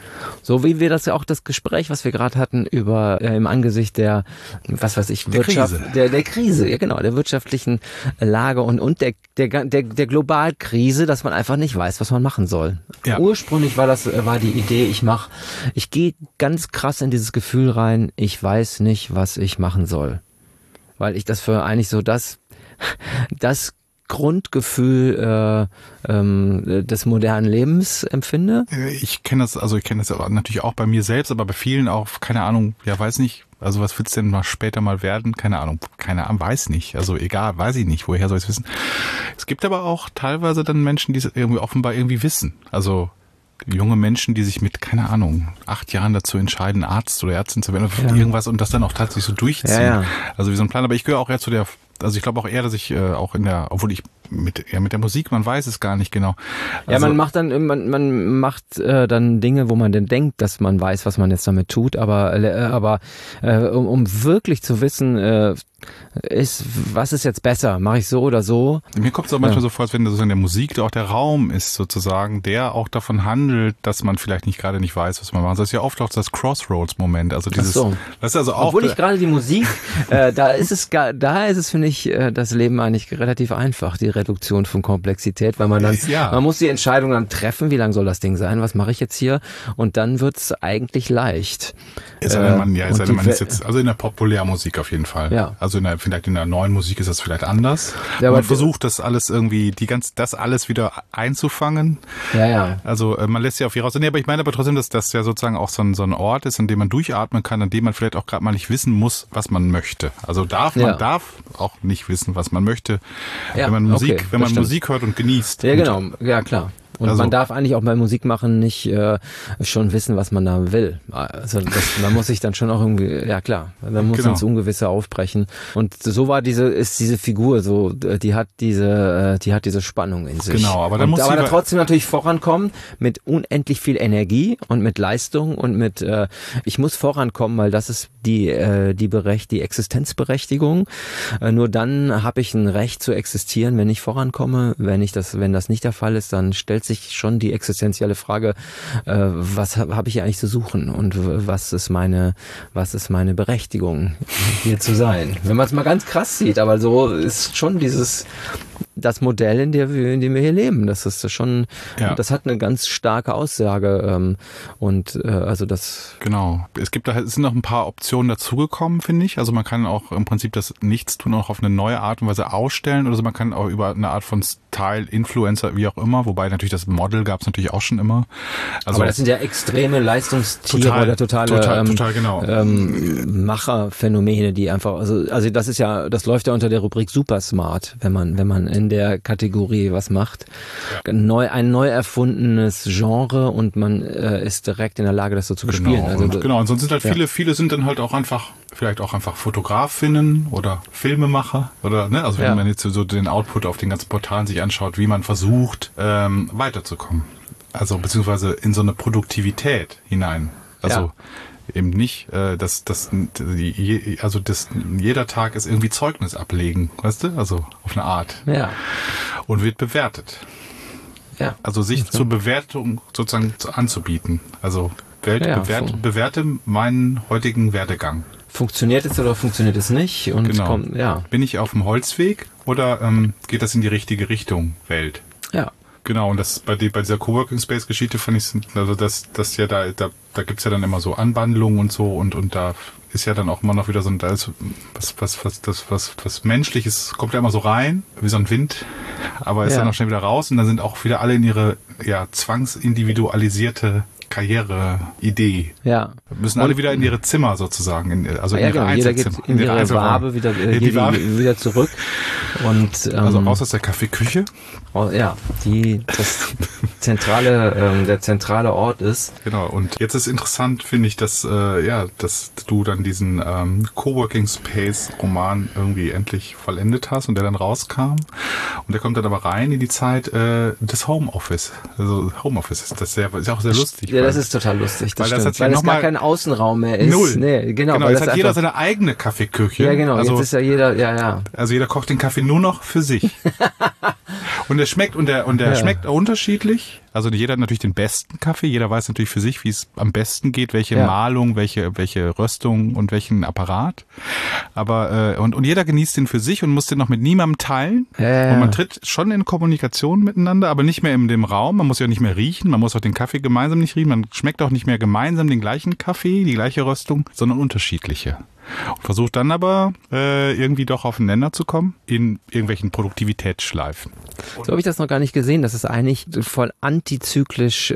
So wie wir das ja auch das Gespräch, was wir gerade hatten über im Angesicht der, was weiß ich, Wirtschaft, der Krise, ja genau, der wirtschaftlichen Lage und der Globalkrise, dass man einfach nicht weiß, was man machen soll. Ja. Ursprünglich war die Idee, ich gehe ganz krass in dieses Gefühl rein, ich weiß nicht, was ich machen soll. Weil ich das für eigentlich so das Grundgefühl des modernen Lebens empfinde. Ich kenne das aber natürlich auch bei mir selbst, aber bei vielen auch, keine Ahnung, ja, weiß nicht, also was willst du denn mal später mal werden? Keine Ahnung, weiß nicht, also egal, weiß ich nicht, woher soll ich es wissen? Es gibt aber auch teilweise dann Menschen, die es irgendwie offenbar irgendwie wissen, also junge Menschen, die sich mit, keine Ahnung, 8 Jahren dazu entscheiden, Arzt oder Ärztin zu werden oder irgendwas und das dann auch tatsächlich so durchziehen. Ja. Also wie so ein Plan, aber ich gehöre auch eher ich glaube auch eher, dass ich auch obwohl ich mit der Musik, man weiß es gar nicht genau. Also, ja, man macht dann Dinge, wo man denn denkt, dass man weiß, was man jetzt damit tut, aber um wirklich zu wissen, was ist jetzt besser? Mache ich so oder so? Mir kommt es auch manchmal so vor, als wenn das in der Musik auch der Raum ist sozusagen, der auch davon handelt, dass man vielleicht nicht weiß, was man macht. Das ist ja oft auch das Crossroads-Moment. Also dieses, das ist also auch. Obwohl ich gerade die Musik, da ist es, finde ich, das Leben eigentlich relativ einfach, die Reduktion von Komplexität, weil man dann, man muss die Entscheidung dann treffen, wie lang soll das Ding sein, was mache ich jetzt hier? Und dann wird's eigentlich leicht. Also in der Populärmusik auf jeden Fall. Ja. Also vielleicht in der neuen Musik ist das vielleicht anders. Ja, man versucht das alles irgendwie, das alles wieder einzufangen. Ja. Also man lässt ja auf hier raus. Nee, aber ich meine aber trotzdem, dass das ja sozusagen auch so ein Ort ist, an dem man durchatmen kann, an dem man vielleicht auch gerade mal nicht wissen muss, was man möchte. Also man darf auch nicht wissen, was man möchte, wenn man Musik hört und genießt. Ja, genau. Ja, klar. Und man darf eigentlich auch bei Musik machen nicht schon wissen, was man da will. Also man muss sich dann schon auch irgendwie, ja klar, man muss ins Ungewisse aufbrechen. Und so ist diese Figur so, die hat diese Spannung in sich. Genau, aber dann aber trotzdem natürlich vorankommen mit unendlich viel Energie und mit Leistung und mit ich muss vorankommen, weil das ist die Existenzberechtigung. Nur dann habe ich ein Recht zu existieren, wenn ich vorankomme. Wenn das nicht der Fall ist, dann stellt sich schon die existenzielle Frage, was habe ich hier eigentlich zu suchen und was ist meine Berechtigung, hier zu sein. Wenn man es mal ganz krass sieht, aber so ist schon das Modell, in dem wir hier leben. Das ist schon, das hat eine ganz starke Aussage also das. Genau. Es sind noch ein paar Optionen dazugekommen, finde ich. Also man kann auch im Prinzip das Nichtstun auch auf eine neue Art und Weise ausstellen oder so. Man kann auch über eine Art von Style, Influencer, wie auch immer, wobei natürlich das Model gab es natürlich auch schon immer. Also aber das sind ja extreme Leistungstiere oder total genau. Macherphänomene, die einfach, also das läuft ja unter der Rubrik super smart, wenn man in der Kategorie was macht. Ja. Ein neu erfundenes Genre und man ist direkt in der Lage, das so zu bespielen. Und sonst sind halt viele sind dann halt auch vielleicht auch einfach Fotografinnen oder Filmemacher oder, ne, also wenn man jetzt so den Output auf den ganzen Portalen sich anschaut, wie man versucht, weiterzukommen. Also, beziehungsweise in so eine Produktivität hinein. Also, eben nicht, jeder Tag ist irgendwie Zeugnis ablegen, weißt du? Also, auf eine Art. Ja. Und wird bewertet. Ja. Also, sich zur Bewertung sozusagen anzubieten. Also, bewerte meinen heutigen Werdegang. Funktioniert es oder funktioniert es nicht? Und bin ich auf dem Holzweg oder geht das in die richtige Richtung, Welt? Ja. Genau, und das bei dieser Coworking Space Geschichte fand ich, also da gibt's ja dann immer so Anwandlungen und so und da ist ja dann auch immer noch wieder so da ist was Menschliches kommt ja immer so rein, wie so ein Wind, aber ist dann auch schnell wieder raus und dann sind auch wieder alle in ihre zwangsindividualisierte Karriere-Idee. Ja. Müssen alle wieder in ihre Zimmer sozusagen, in ihre Einzelzimmer. Jeder geht in ihre Wabe wieder zurück. Und, also raus aus der Kaffeeküche. Ja, der zentrale Ort ist. Genau, und jetzt ist interessant, finde ich, dass du dann diesen Coworking Space Roman irgendwie endlich vollendet hast und der dann rauskam. Und der kommt dann aber rein in die Zeit des Homeoffice. Also Homeoffice ist auch sehr lustig. Ja, das ist total lustig, das stimmt. Weil es gar kein Außenraum mehr ist. Null. Nee, genau. Jetzt hat jeder seine eigene Kaffeeküche. Ja, genau. Also, jetzt ist ja jeder, Also jeder kocht den Kaffee nur noch für sich. Und der schmeckt schmeckt unterschiedlich. Also jeder hat natürlich den besten Kaffee, jeder weiß natürlich für sich, wie es am besten geht, welche Mahlung, welche Röstung und welchen Apparat. Aber und jeder genießt den für sich und muss den noch mit niemandem teilen. Und man tritt schon in Kommunikation miteinander, aber nicht mehr in dem Raum. Man muss ja nicht mehr riechen, man muss auch den Kaffee gemeinsam nicht riechen. Man schmeckt auch nicht mehr gemeinsam den gleichen Kaffee, die gleiche Röstung, sondern unterschiedliche. Und versucht dann aber irgendwie doch auf den Nenner zu kommen in irgendwelchen Produktivitätsschleifen. So habe ich das noch gar nicht gesehen. Das ist eigentlich voll antizyklisch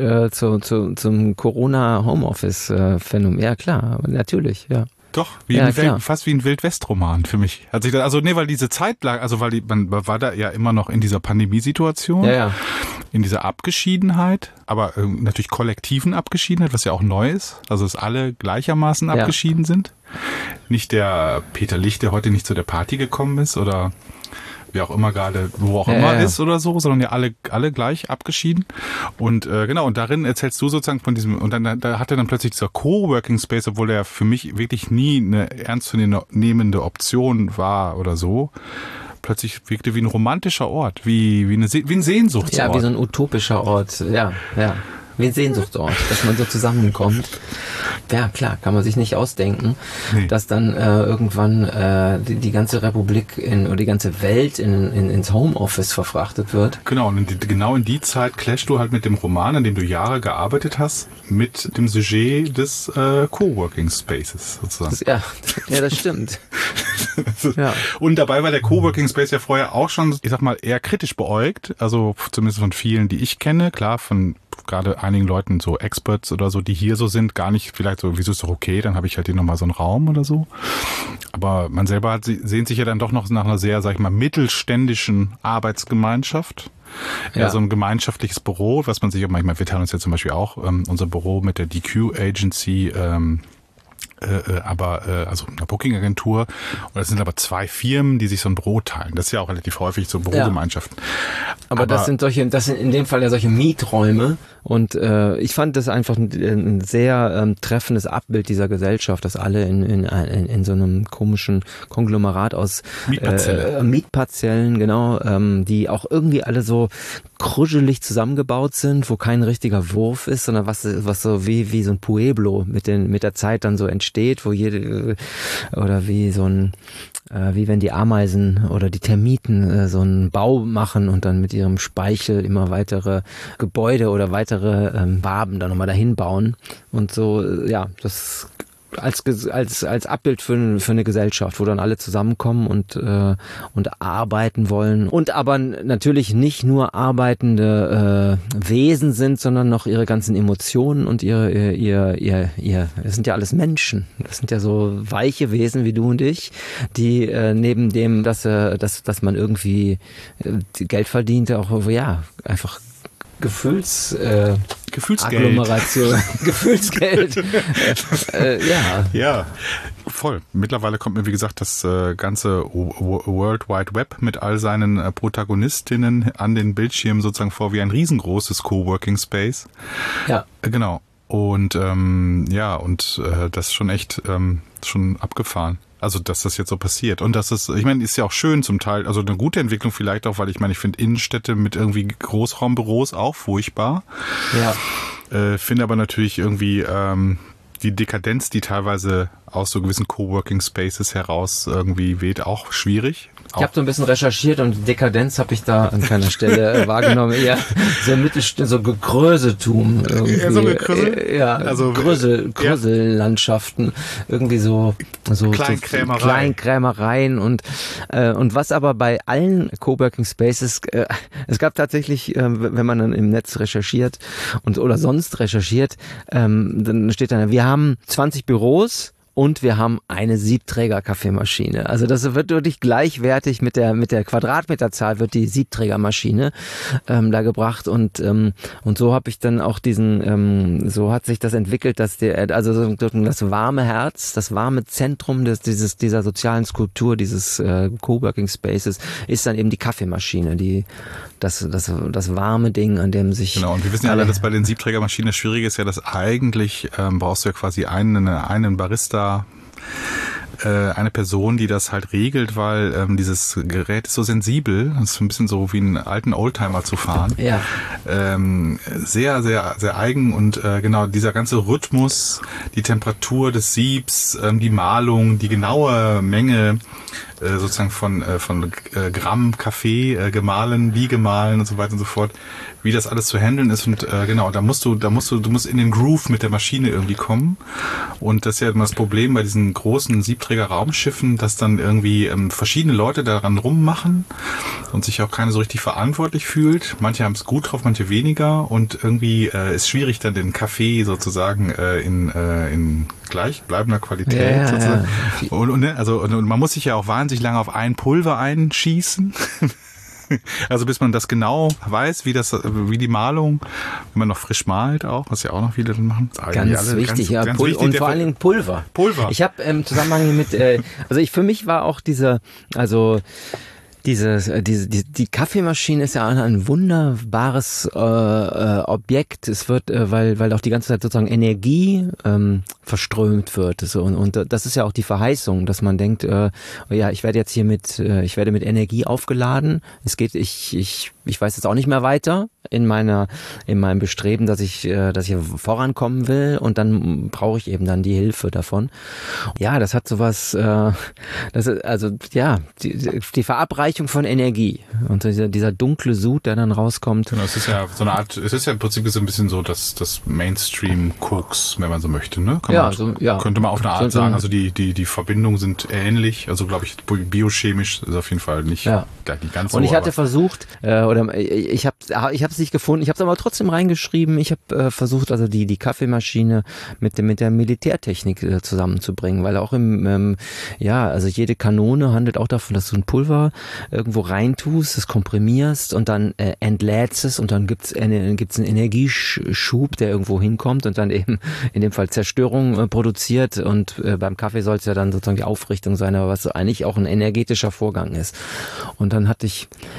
zum Corona-Homeoffice-Phänomen. Ja klar, natürlich, ja. Doch, fast wie ein Wildwest-Roman für mich. Weil diese Zeit lag, man war da ja immer noch in dieser Pandemiesituation, in dieser Abgeschiedenheit, aber natürlich kollektiven Abgeschiedenheit, was ja auch neu ist, also dass alle gleichermaßen abgeschieden sind. Nicht der Peter Licht, der heute nicht zu der Party gekommen ist oder wer auch immer gerade, wo auch immer ist oder so, sondern ja alle gleich abgeschieden. Und und darin erzählst du sozusagen von diesem, und dann da hatte dann plötzlich dieser Coworking Space, obwohl der für mich wirklich nie eine ernstzunehmende Option war oder so, plötzlich wirkte wie ein romantischer Ort, wie ein Sehnsuchtsort. Ja, wie so ein utopischer Ort, ja. Wie ein Sehnsuchtsort, dass man so zusammenkommt. Ja, klar, kann man sich nicht ausdenken, dass dann irgendwann die ganze Republik oder die ganze Welt ins Homeoffice verfrachtet wird. Genau, und genau in die Zeit clashst du halt mit dem Roman, an dem du Jahre gearbeitet hast, mit dem Sujet des Coworking Spaces sozusagen. Das stimmt. Ja. Und dabei war der Coworking Space ja vorher auch schon, ich sag mal, eher kritisch beäugt, also zumindest von vielen, die ich kenne, klar, von gerade einigen Leuten, so Experts oder so, die hier so sind, gar nicht vielleicht so, wieso ist doch okay, dann habe ich halt hier nochmal so einen Raum oder so. Aber man selber sehnt sich ja dann doch noch nach einer sehr, sag ich mal, mittelständischen Arbeitsgemeinschaft. Ja, so ein gemeinschaftliches Büro, was man sich auch manchmal, wir teilen uns ja zum Beispiel auch unser Büro mit der DQ Agency, also eine Booking-Agentur. Und das sind aber 2 Firmen, die sich so ein Büro teilen. Das ist ja auch relativ häufig so Bürogemeinschaften. Aber das sind in dem Fall ja solche Mieträume. Und ich fand das einfach ein sehr treffendes Abbild dieser Gesellschaft, dass alle in so einem komischen Konglomerat aus Mietparzellen, genau, die auch irgendwie alle so kruschelig zusammengebaut sind, wo kein richtiger Wurf ist, sondern was so wie so ein Pueblo mit der Zeit dann so entsteht, wo oder wie so ein wie wenn die Ameisen oder die Termiten so einen Bau machen und dann mit ihrem Speichel immer weitere Gebäude oder weitere Waben dann nochmal dahin bauen und so, das als Abbild für eine Gesellschaft, wo dann alle zusammenkommen und arbeiten wollen und aber natürlich nicht nur arbeitende Wesen sind, sondern noch ihre ganzen Emotionen und das sind ja alles Menschen. Das sind ja so weiche Wesen wie du und ich, die neben dem, dass man irgendwie Geld verdient, auch einfach Agglomeration, Gefühlsgeld. Ja, voll. Mittlerweile kommt mir, wie gesagt, das ganze World Wide Web mit all seinen Protagonistinnen an den Bildschirmen sozusagen vor wie ein riesengroßes Coworking Space. Ja. Genau. Und das ist schon echt schon abgefahren. Also, dass das jetzt so passiert. Und das ist, ich meine, ist ja auch schön zum Teil, also eine gute Entwicklung vielleicht auch, weil ich finde Innenstädte mit irgendwie Großraumbüros auch furchtbar. Ja. Finde aber natürlich irgendwie die Dekadenz, die teilweise aus so gewissen Coworking Spaces heraus irgendwie weht, auch schwierig. Ich habe so ein bisschen recherchiert und Dekadenz habe ich da an keiner Stelle wahrgenommen. Eher so Gekrösetum. Eher so Gekrösel? Ja, also Krösellandschaften. Irgendwie so Kleinkrämereien und was aber bei allen Coworking Spaces, es gab tatsächlich, wenn man dann im Netz recherchiert oder sonst recherchiert, dann steht dann, wir haben 20 Büros, und wir haben eine Siebträger-Kaffeemaschine. Also das wird wirklich gleichwertig mit der Quadratmeterzahl wird die Siebträgermaschine da gebracht und so habe ich dann auch so hat sich das entwickelt, dass das warme Herz, das warme Zentrum dieser sozialen Skulptur, dieses Coworking Spaces ist dann eben die Kaffeemaschine, das warme Ding, an dem sich... Genau, und wir wissen ja alle, dass bei den Siebträgermaschinen das Schwierige ist ja, dass eigentlich brauchst du ja quasi einen Barista eine Person, die das halt regelt, weil dieses Gerät ist so sensibel. Das ist ein bisschen so wie einen alten Oldtimer zu fahren. Ja. Sehr, sehr, sehr eigen und genau dieser ganze Rhythmus, die Temperatur des Siebs, die Mahlung, die genaue Menge sozusagen von Gramm Kaffee gemahlen, wie gemahlen und so weiter und so fort, wie das alles zu handeln ist und genau, du musst in den Groove mit der Maschine irgendwie kommen und das ist ja immer das Problem bei diesen großen Siebträger-Raumschiffen, dass dann irgendwie verschiedene Leute daran rummachen und sich auch keiner so richtig verantwortlich fühlt. Manche haben es gut drauf, manche weniger und irgendwie ist schwierig dann den Kaffee sozusagen in gleichbleibender Qualität sozusagen. Ja. Und man muss sich ja auch wahnsinnig lange auf ein Pulver einschießen. Also bis man das genau weiß, wie die Mahlung, wenn man noch frisch mahlt auch, was ja auch noch viele dann machen. Ganz wichtig, ja. Ganz wichtig, und vor allen Dingen Pulver. Ich habe im Zusammenhang mit, für mich war auch die Kaffeemaschine ist ja ein wunderbares Objekt. Es wird, weil auch die ganze Zeit sozusagen Energie verströmt wird. So, und das ist ja auch die Verheißung, dass man denkt, ich werde jetzt hier mit Energie aufgeladen. Es geht, ich weiß jetzt auch nicht mehr weiter in meinem Bestreben, dass ich vorankommen will, und dann brauche ich eben dann die Hilfe davon. Ja, das hat sowas, die Verabreichung von Energie und dieser dunkle Sud, der dann rauskommt. Genau, es ist ja so eine Art, es ist ja im Prinzip so ein bisschen so das Mainstream-Koks, wenn man so möchte, ne? Könnte man auf eine Art sagen, also die Verbindungen sind ähnlich, also glaube ich, biochemisch ist auf jeden Fall nicht gleich nicht ganz so. Und ich hatte versucht, ich habe es nicht gefunden, ich habe es aber trotzdem reingeschrieben, ich habe versucht, also die Kaffeemaschine mit der Militärtechnik zusammenzubringen, weil auch also jede Kanone handelt auch davon, dass du ein Pulver irgendwo reintust, es komprimierst und dann entlädst es, und dann gibt's einen Energieschub, der irgendwo hinkommt und dann eben in dem Fall Zerstörung produziert, und beim Kaffee soll es ja dann sozusagen die Aufrichtung sein, aber was eigentlich auch ein energetischer Vorgang ist. Und dann hatte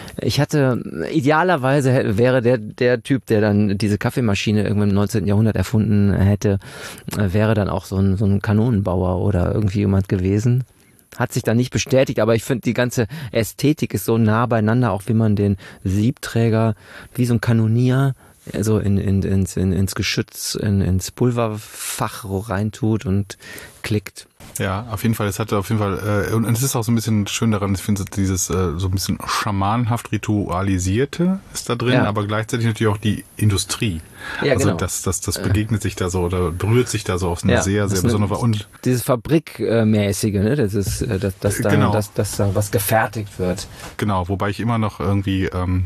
idealerweise wäre der Typ, der dann diese Kaffeemaschine irgendwann im 19. Jahrhundert erfunden hätte, wäre dann auch so ein Kanonenbauer oder irgendwie jemand gewesen. Hat sich dann nicht bestätigt, aber ich finde, die ganze Ästhetik ist so nah beieinander, auch wie man den Siebträger wie so ein Kanonier so ins Geschütz, ins Pulverfach reintut und klickt. Ja, auf jeden Fall. Es hatte auf jeden Fall, und es ist auch so ein bisschen schön daran, ich finde dieses so ein bisschen schamanhaft ritualisierte ist da drin, aber gleichzeitig natürlich auch die Industrie. Ja, also genau. Das begegnet sich da so oder berührt sich da so auf eine sehr, sehr besondere Weise. Und dieses Fabrikmäßige, ne? Das ist, dass da was gefertigt wird. Genau, wobei ich immer noch irgendwie,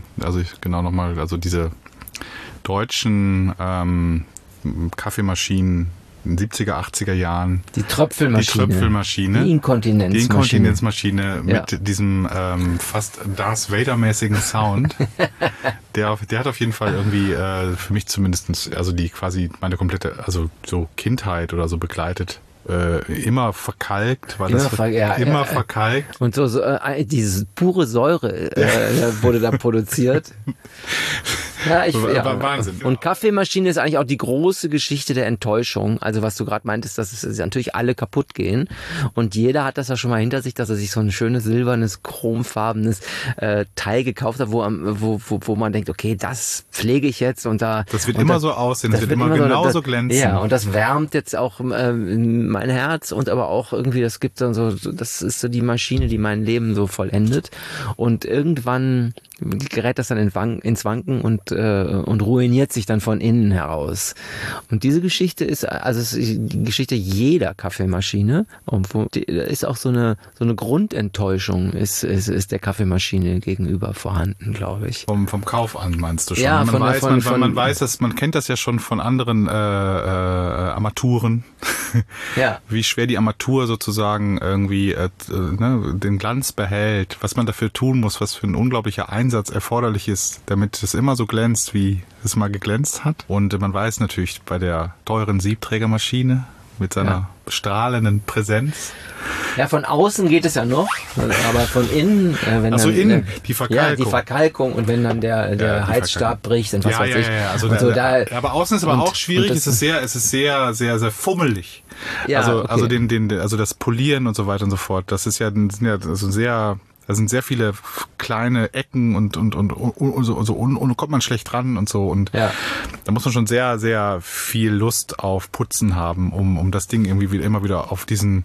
diese deutschen Kaffeemaschinen in den 70er, 80er Jahren. Die Tröpfelmaschine. Die Inkontinenzmaschine mit diesem fast Darth Vader-mäßigen Sound. Der hat auf jeden Fall irgendwie für mich zumindest, also die quasi meine komplette, also so Kindheit oder so begleitet. Immer verkalkt, verkalkt. Und so diese pure Säure wurde da produziert. Wahnsinn. Und Kaffeemaschine ist eigentlich auch die große Geschichte der Enttäuschung. Also was du gerade meintest, dass es natürlich alle kaputt gehen. Und jeder hat das ja schon mal hinter sich, dass er sich so ein schönes silbernes, chromfarbenes Teil gekauft hat, wo man denkt, okay, das pflege ich jetzt. Das wird immer so aussehen, das wird immer genauso glänzen. Ja, und das wärmt jetzt auch mein Herz, und aber auch irgendwie, das gibt dann so, das ist so die Maschine, die mein Leben so vollendet. Und irgendwann gerät das dann ins Wanken und ruiniert sich dann von innen heraus. Und diese Geschichte ist die Geschichte jeder Kaffeemaschine, und ist auch so eine Grundenttäuschung ist der Kaffeemaschine gegenüber vorhanden, glaube ich. Vom Kauf an meinst du schon? Ja, man kennt das ja schon von anderen Armaturen. Ja. Wie schwer die Armatur sozusagen irgendwie den Glanz behält, was man dafür tun muss, was für ein unglaublicher Einsatz erforderlich ist, damit es immer so glänzt, wie es mal geglänzt hat. Und man weiß natürlich bei der teuren Siebträgermaschine, mit seiner strahlenden Präsenz. Ja, von außen geht es ja noch, aber von innen, wenn Ach so, dann, innen, die Verkalkung. Ja, die Verkalkung und wenn dann der Heizstab bricht und was weiß ich. Ja. Also aber außen ist aber auch schwierig, es ist sehr, sehr, sehr fummelig. Ja, also das Polieren und so weiter und so fort, das ist da sind sehr viele kleine Ecken und kommt man schlecht ran und so. Und da muss man schon sehr, sehr viel Lust auf Putzen haben, um das Ding irgendwie immer wieder auf dieses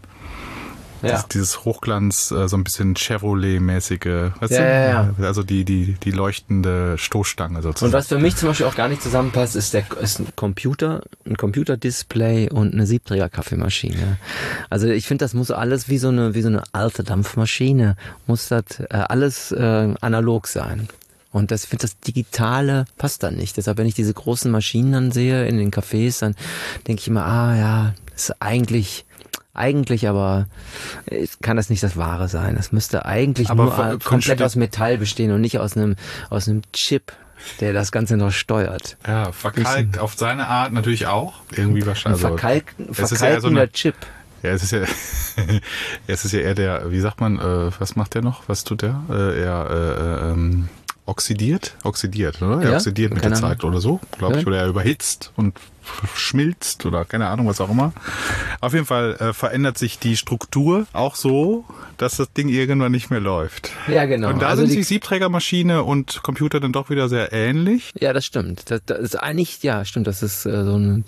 Hochglanz, so ein bisschen Chevrolet-mäßige, weißt du? Also die leuchtende Stoßstange sozusagen. Und was für mich zum Beispiel auch gar nicht zusammenpasst, ist ein Computerdisplay und eine Siebträger-Kaffeemaschine. Also ich finde, das muss alles wie so eine alte Dampfmaschine, muss das alles analog sein. Und ich finde, das Digitale passt dann nicht. Deshalb, wenn ich diese großen Maschinen dann sehe in den Cafés, dann denke ich immer, ist eigentlich, aber kann das nicht das Wahre sein. Das müsste eigentlich komplett aus Metall bestehen und nicht aus einem Chip, der das Ganze noch steuert. Ja, verkalkt auf seine Art natürlich auch. Irgendwie wahrscheinlich. Verkalkender Chip. Ja, es ist ja eher der, wie sagt man, was macht der noch? Was tut der? Oxidiert, oder? Er oxidiert mit der Zeit oder so, glaube ich. Oder er überhitzt und schmilzt oder keine Ahnung, was auch immer. Auf jeden Fall verändert sich die Struktur auch so, dass das Ding irgendwann nicht mehr läuft. Ja, genau. Und da sind die Siebträgermaschine und Computer dann doch wieder sehr ähnlich. Ja, das stimmt. Das ist eigentlich, stimmt, das ist so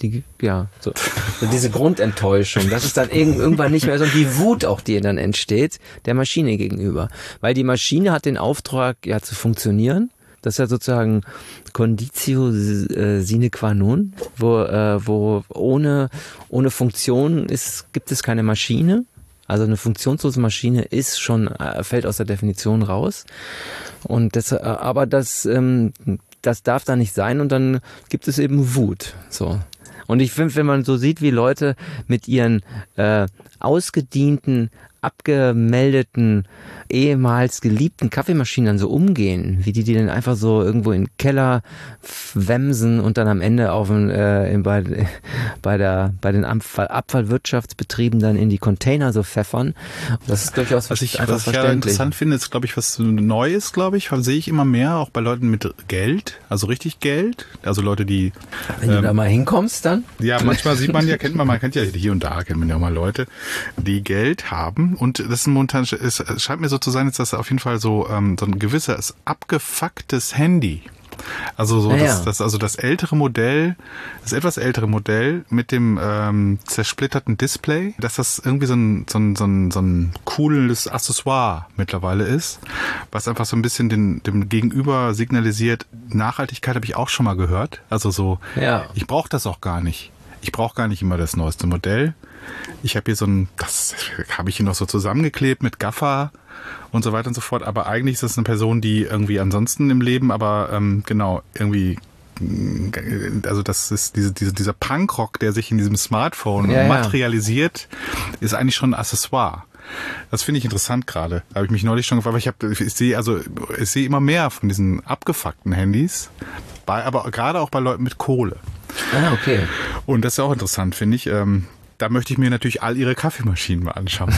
diese Grundenttäuschung. Das ist dann irgendwann nicht mehr so die Wut auch, die dann entsteht, der Maschine gegenüber. Weil die Maschine hat den Auftrag, zu funktionieren. Das ist ja sozusagen Conditio sine qua non, wo ohne Funktion gibt es keine Maschine. Also eine funktionslose Maschine fällt aus der Definition raus. Und aber das darf da nicht sein und dann gibt es eben Wut. So. Und ich finde, wenn man so sieht, wie Leute mit ihren ausgedienten, abgemeldeten, ehemals geliebten Kaffeemaschinen dann so umgehen, wie die dann einfach so irgendwo in den Keller wemsen und dann am Ende bei den Abfallwirtschaftsbetrieben dann in die Container so pfeffern. Das ist durchaus was ich interessant finde, ist, glaube ich, was Neues, glaube ich, sehe ich immer mehr, auch bei Leuten mit Geld, also richtig Geld, also Leute, die... Wenn du da mal hinkommst dann? Ja, manchmal kennt man ja hier und da kennt man ja auch mal Leute, die Geld haben und das ist momentan, es scheint mir so zu sein, dass das auf jeden Fall so ein gewisses abgefucktes Handy. Also das ältere Modell, das etwas ältere Modell mit dem zersplitterten Display, dass das irgendwie so ein cooles Accessoire mittlerweile ist, was einfach so ein bisschen dem Gegenüber signalisiert, Nachhaltigkeit habe ich auch schon mal gehört. Also so, ich brauche das auch gar nicht. Ich brauche gar nicht immer das neueste Modell. Ich habe hier das habe ich hier noch so zusammengeklebt mit Gaffer und so weiter und so fort. Aber eigentlich ist das eine Person, die irgendwie ansonsten im Leben, aber irgendwie, also das ist dieser Punkrock, der sich in diesem Smartphone materialisiert, ist eigentlich schon ein Accessoire. Das finde ich interessant gerade. Da habe ich mich neulich schon gefragt, aber ich sehe immer mehr von diesen abgefuckten Handys, aber gerade auch bei Leuten mit Kohle. Ah, okay. Und das ist auch interessant, finde ich. Da möchte ich mir natürlich all ihre Kaffeemaschinen mal anschauen.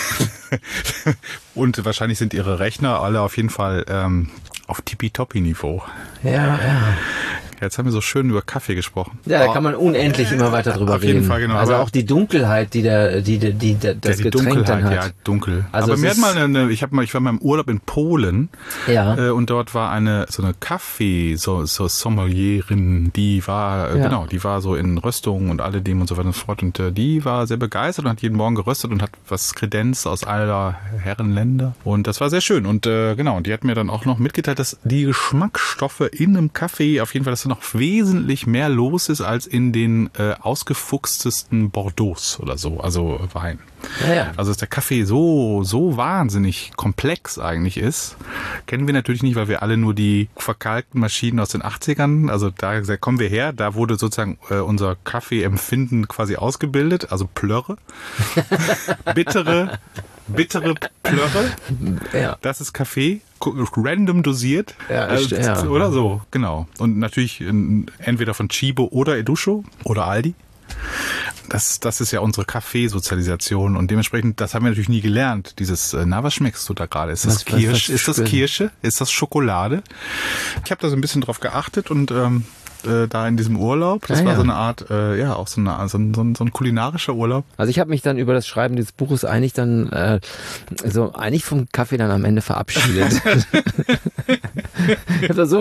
Und wahrscheinlich sind ihre Rechner alle auf jeden Fall auf Tippitoppi-Niveau. Ja. Jetzt haben wir so schön über Kaffee gesprochen. Ja, da kann man unendlich immer weiter drüber reden. Auf jeden Fall, genau. Also auch die Dunkelheit, die das Getränk dann hat. Ja, dunkel. Also aber mir hat mal ich war mal im Urlaub in Polen. Ja. Und dort war eine Kaffee-Sommelierin, die war, die war so in Röstungen und alledem und so weiter und so fort. Und die war sehr begeistert und hat jeden Morgen geröstet und hat was Kredenz aus aller Herrenländer. Und das war sehr schön. Und und die hat mir dann auch noch mitgeteilt, dass die Geschmacksstoffe in einem Kaffee auf jeden Fall, dass noch wesentlich mehr los ist als in den ausgefuchstesten Bordeaux oder so, also Wein. Ja. Also dass der Kaffee so wahnsinnig komplex eigentlich ist, kennen wir natürlich nicht, weil wir alle nur die verkalkten Maschinen aus den 80ern, also da kommen wir her, da wurde sozusagen unser Kaffeeempfinden quasi ausgebildet, also Plörre, bittere Plörre, das ist Kaffee, random dosiert, oder so, genau. Und natürlich entweder von Chibo oder Edusho oder Aldi. Das ist ja unsere Kaffeesozialisation und dementsprechend, das haben wir natürlich nie gelernt. Dieses, was schmeckst du da gerade? Ist das Kirsche? Ist das Kirsche? Ist das Schokolade? Ich habe da so ein bisschen drauf geachtet und da in diesem Urlaub, das war so eine Art, auch so ein kulinarischer Urlaub. Also ich habe mich dann über das Schreiben dieses Buches eigentlich vom Kaffee dann am Ende verabschiedet. Ich bin da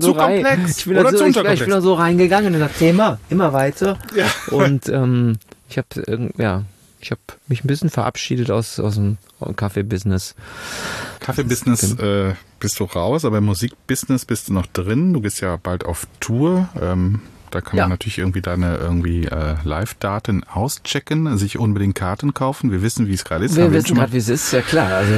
so reingegangen in das Thema, immer weiter. Ja. Und ich habe mich ein bisschen verabschiedet aus dem Kaffee-Business. Kaffee-Business bist du raus, aber im Musikbusiness bist du noch drin. Du bist ja bald auf Tour. Da kann man natürlich irgendwie deine Live-Daten auschecken, sich unbedingt Karten kaufen. Wir wissen, wie es gerade ist. Wir wissen gerade, wie es ist, ja klar. Also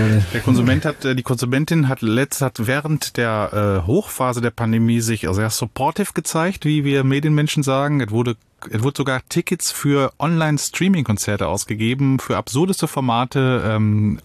die Konsumentin hat während der Hochphase der Pandemie sich sehr supportive gezeigt, wie wir Medienmenschen sagen. Es wurde sogar Tickets für Online-Streaming-Konzerte ausgegeben, für absurdeste Formate.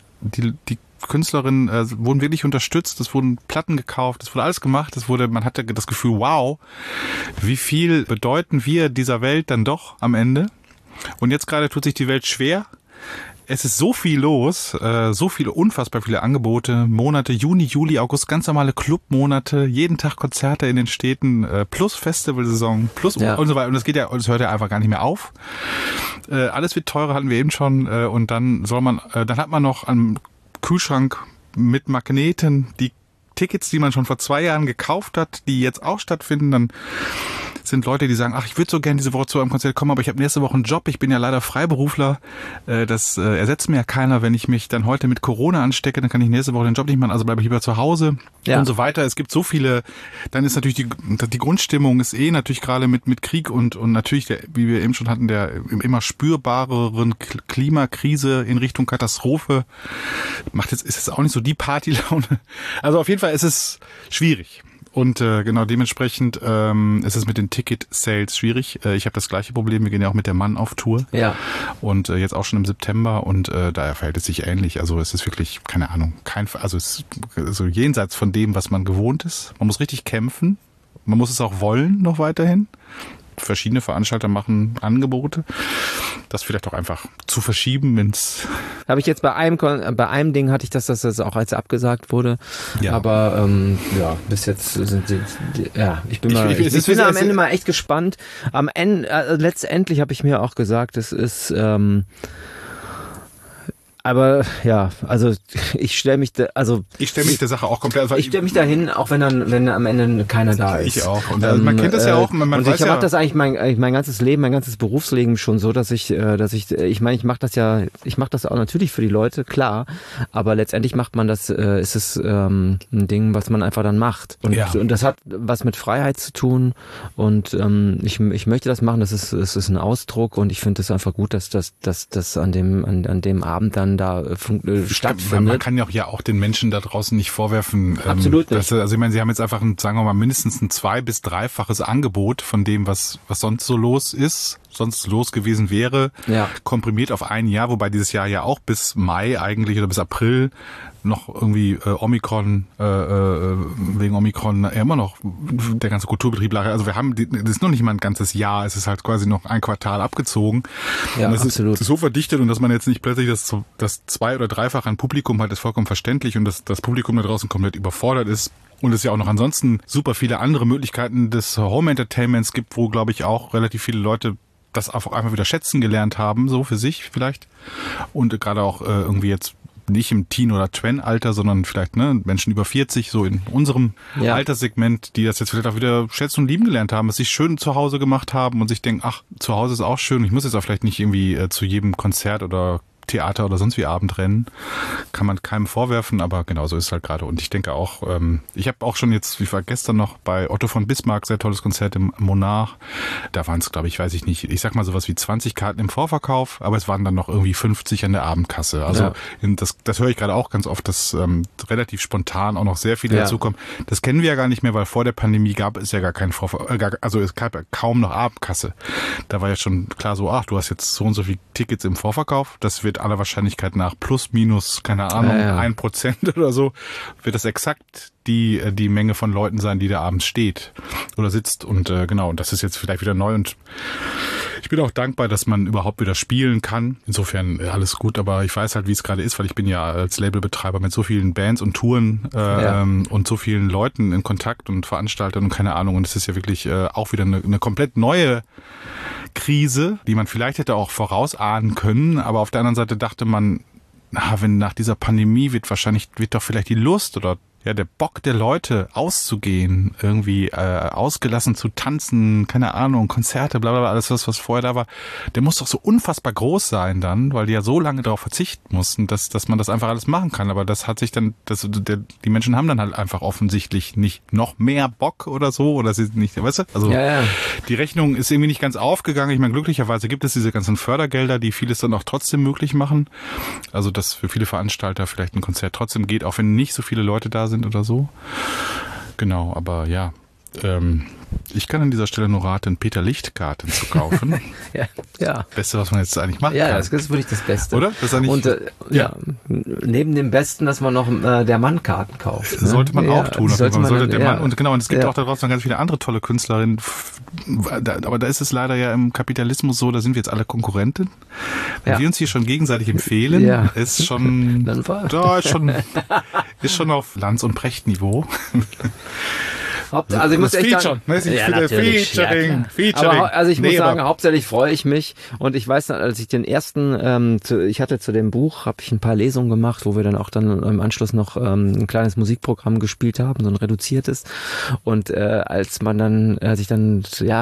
Die Künstlerinnen wurden wirklich unterstützt, es wurden Platten gekauft, es wurde alles gemacht, man hatte das Gefühl, wow, wie viel bedeuten wir dieser Welt dann doch am Ende. Und jetzt gerade tut sich die Welt schwer. Es ist so viel los, unfassbar viele Angebote, Monate, Juni, Juli, August, ganz normale Clubmonate, jeden Tag Konzerte in den Städten, plus Festivalsaison, plus und so weiter. Und das hört ja einfach gar nicht mehr auf. Alles wird teurer, hatten wir eben schon, und dann hat man noch am Kühlschrank mit Magneten die Tickets, die man schon vor 2 Jahren gekauft hat, die jetzt auch stattfinden. Dann sind Leute, die sagen, ich würde so gerne diese Woche zu einem Konzert kommen, aber ich habe nächste Woche einen Job, ich bin ja leider Freiberufler, das ersetzt mir ja keiner, wenn ich mich dann heute mit Corona anstecke, dann kann ich nächste Woche den Job nicht machen, also bleibe ich lieber zu Hause und so weiter. Es gibt so viele, dann ist natürlich die Grundstimmung ist natürlich gerade mit Krieg und natürlich, wie wir eben schon hatten, der immer spürbareren Klimakrise in Richtung Katastrophe, ist jetzt auch nicht so die Partylaune. Also auf jeden Fall ist es schwierig. Und dementsprechend ist es mit den Ticket-Sales schwierig. Ich habe das gleiche Problem, wir gehen ja auch mit der Mann auf Tour. Ja. Und jetzt auch schon im September und daher verhält es sich ähnlich. Also es ist wirklich, keine Ahnung, es ist so jenseits von dem, was man gewohnt ist. Man muss richtig kämpfen. Man muss es auch wollen noch weiterhin. Verschiedene Veranstalter machen Angebote. Das vielleicht auch einfach zu verschieben, wenn's. Habe ich jetzt bei einem Ding hatte ich dass das auch als abgesagt wurde. Ja. Aber bis jetzt sind ich bin am Ende mal echt gespannt. Am Ende, letztendlich habe ich mir auch gesagt, es ist aber ja, also ich stelle mich der Sache auch komplett. Ich stelle mich dahin, auch wenn am Ende keiner da ist. Ich auch. Und man kennt das ja auch. Man und weiß ich mache das eigentlich mein ganzes Leben, mein ganzes Berufsleben schon so, dass ich mache das auch natürlich für die Leute, klar. Aber letztendlich macht man das, ist es ein Ding, was man einfach dann macht. Und das hat was mit Freiheit zu tun. Und ich möchte das machen. Es ist ein Ausdruck und ich finde es einfach gut, dass das an dem Abend dann da stattfindet. Man kann ja auch den Menschen da draußen nicht vorwerfen. Absolut nicht. Also ich meine, sie haben jetzt einfach sagen wir mal, mindestens ein 2- bis 3-faches Angebot von dem, was sonst so los gewesen wäre, komprimiert auf ein Jahr, wobei dieses Jahr ja auch bis Mai eigentlich oder bis April noch irgendwie wegen Omikron immer noch der ganze Kulturbetrieb lag. Also das ist noch nicht mal ein ganzes Jahr, es ist halt quasi noch ein Quartal abgezogen. Ja, und das ist so verdichtet und dass man jetzt nicht plötzlich das 2- oder 3-fach an Publikum hat, ist vollkommen verständlich und dass das Publikum da draußen komplett überfordert ist. Und es ja auch noch ansonsten super viele andere Möglichkeiten des Home-Entertainments gibt, wo, glaube ich, auch relativ viele Leute das einfach wieder schätzen gelernt haben, so für sich vielleicht. Und gerade auch irgendwie jetzt nicht im Teen- oder Twen-Alter, sondern vielleicht Menschen über 40, so in unserem Alterssegment, die das jetzt vielleicht auch wieder schätzen und lieben gelernt haben, es sich schön zu Hause gemacht haben und sich denken, zu Hause ist auch schön, ich muss jetzt auch vielleicht nicht irgendwie zu jedem Konzert oder Theater oder sonst wie Abend rennen. Kann man keinem vorwerfen, aber genau so ist es halt gerade. Und ich denke auch, ich habe auch schon jetzt, wie war gestern noch, bei Otto von Bismarck, sehr tolles Konzert im Monarch. Da waren es, glaube ich, weiß ich nicht, ich sag mal sowas wie 20 Karten im Vorverkauf, aber es waren dann noch irgendwie 50 an der Abendkasse. Also das höre ich gerade auch ganz oft, dass relativ spontan auch noch sehr viele dazukommen. Das kennen wir ja gar nicht mehr, weil vor der Pandemie gab es ja gar keinen also es gab ja kaum noch Abendkasse. Da war ja schon klar so, du hast jetzt so und so viele Tickets im Vorverkauf, das wird wird aller Wahrscheinlichkeit nach plus minus, keine Ahnung, 1% oder so, wird das exakt die Menge von Leuten sein, die da abends steht oder sitzt. Und genau, und das ist jetzt vielleicht wieder neu. Und ich bin auch dankbar, dass man überhaupt wieder spielen kann. Insofern alles gut, aber ich weiß halt, wie es gerade ist, weil ich bin ja als Labelbetreiber mit so vielen Bands und Touren und so vielen Leuten in Kontakt und Veranstaltern und keine Ahnung. Und es ist ja wirklich auch wieder eine komplett neue Krise, die man vielleicht hätte auch vorausahnen können. Aber auf der anderen Seite dachte man, wenn nach dieser Pandemie wird doch vielleicht die Lust oder der Bock der Leute auszugehen, irgendwie ausgelassen zu tanzen, keine Ahnung, Konzerte, bla bla bla, alles was vorher da war, der muss doch so unfassbar groß sein dann, weil die ja so lange darauf verzichten mussten, dass man das einfach alles machen kann. Aber das hat sich dann, die Menschen haben dann halt einfach offensichtlich nicht noch mehr Bock oder so, oder sie nicht, weißt du? Also die Rechnung ist irgendwie nicht ganz aufgegangen. Ich meine, glücklicherweise gibt es diese ganzen Fördergelder, die vieles dann auch trotzdem möglich machen. Also dass für viele Veranstalter vielleicht ein Konzert trotzdem geht, auch wenn nicht so viele Leute da sind oder so. Genau, aber ja, ich kann an dieser Stelle nur raten, Peter Licht-Karten zu kaufen. ja. Beste, was man jetzt eigentlich machen kann. Ja, das ist wirklich das Beste. Oder? Das ist eigentlich, und neben dem Besten, dass man noch der Mann-Karten kauft. Ne? Sollte man auch tun. Sollte man der Mann, und genau, und es gibt auch da draußen noch ganz viele andere tolle Künstlerinnen. Aber da ist es leider ja im Kapitalismus so, da sind wir jetzt alle Konkurrenten. Wenn wir uns hier schon gegenseitig empfehlen, ist schon, ist schon auf Lanz- und Precht-Niveau. Also ich muss echt sagen, Featuring. Aber also ich muss sagen, hauptsächlich freue ich mich, und ich weiß, als ich den ersten, ich hatte zu dem Buch, habe ich ein paar Lesungen gemacht, wo wir dann auch dann im Anschluss noch ein kleines Musikprogramm gespielt haben, so ein reduziertes, und als ich dann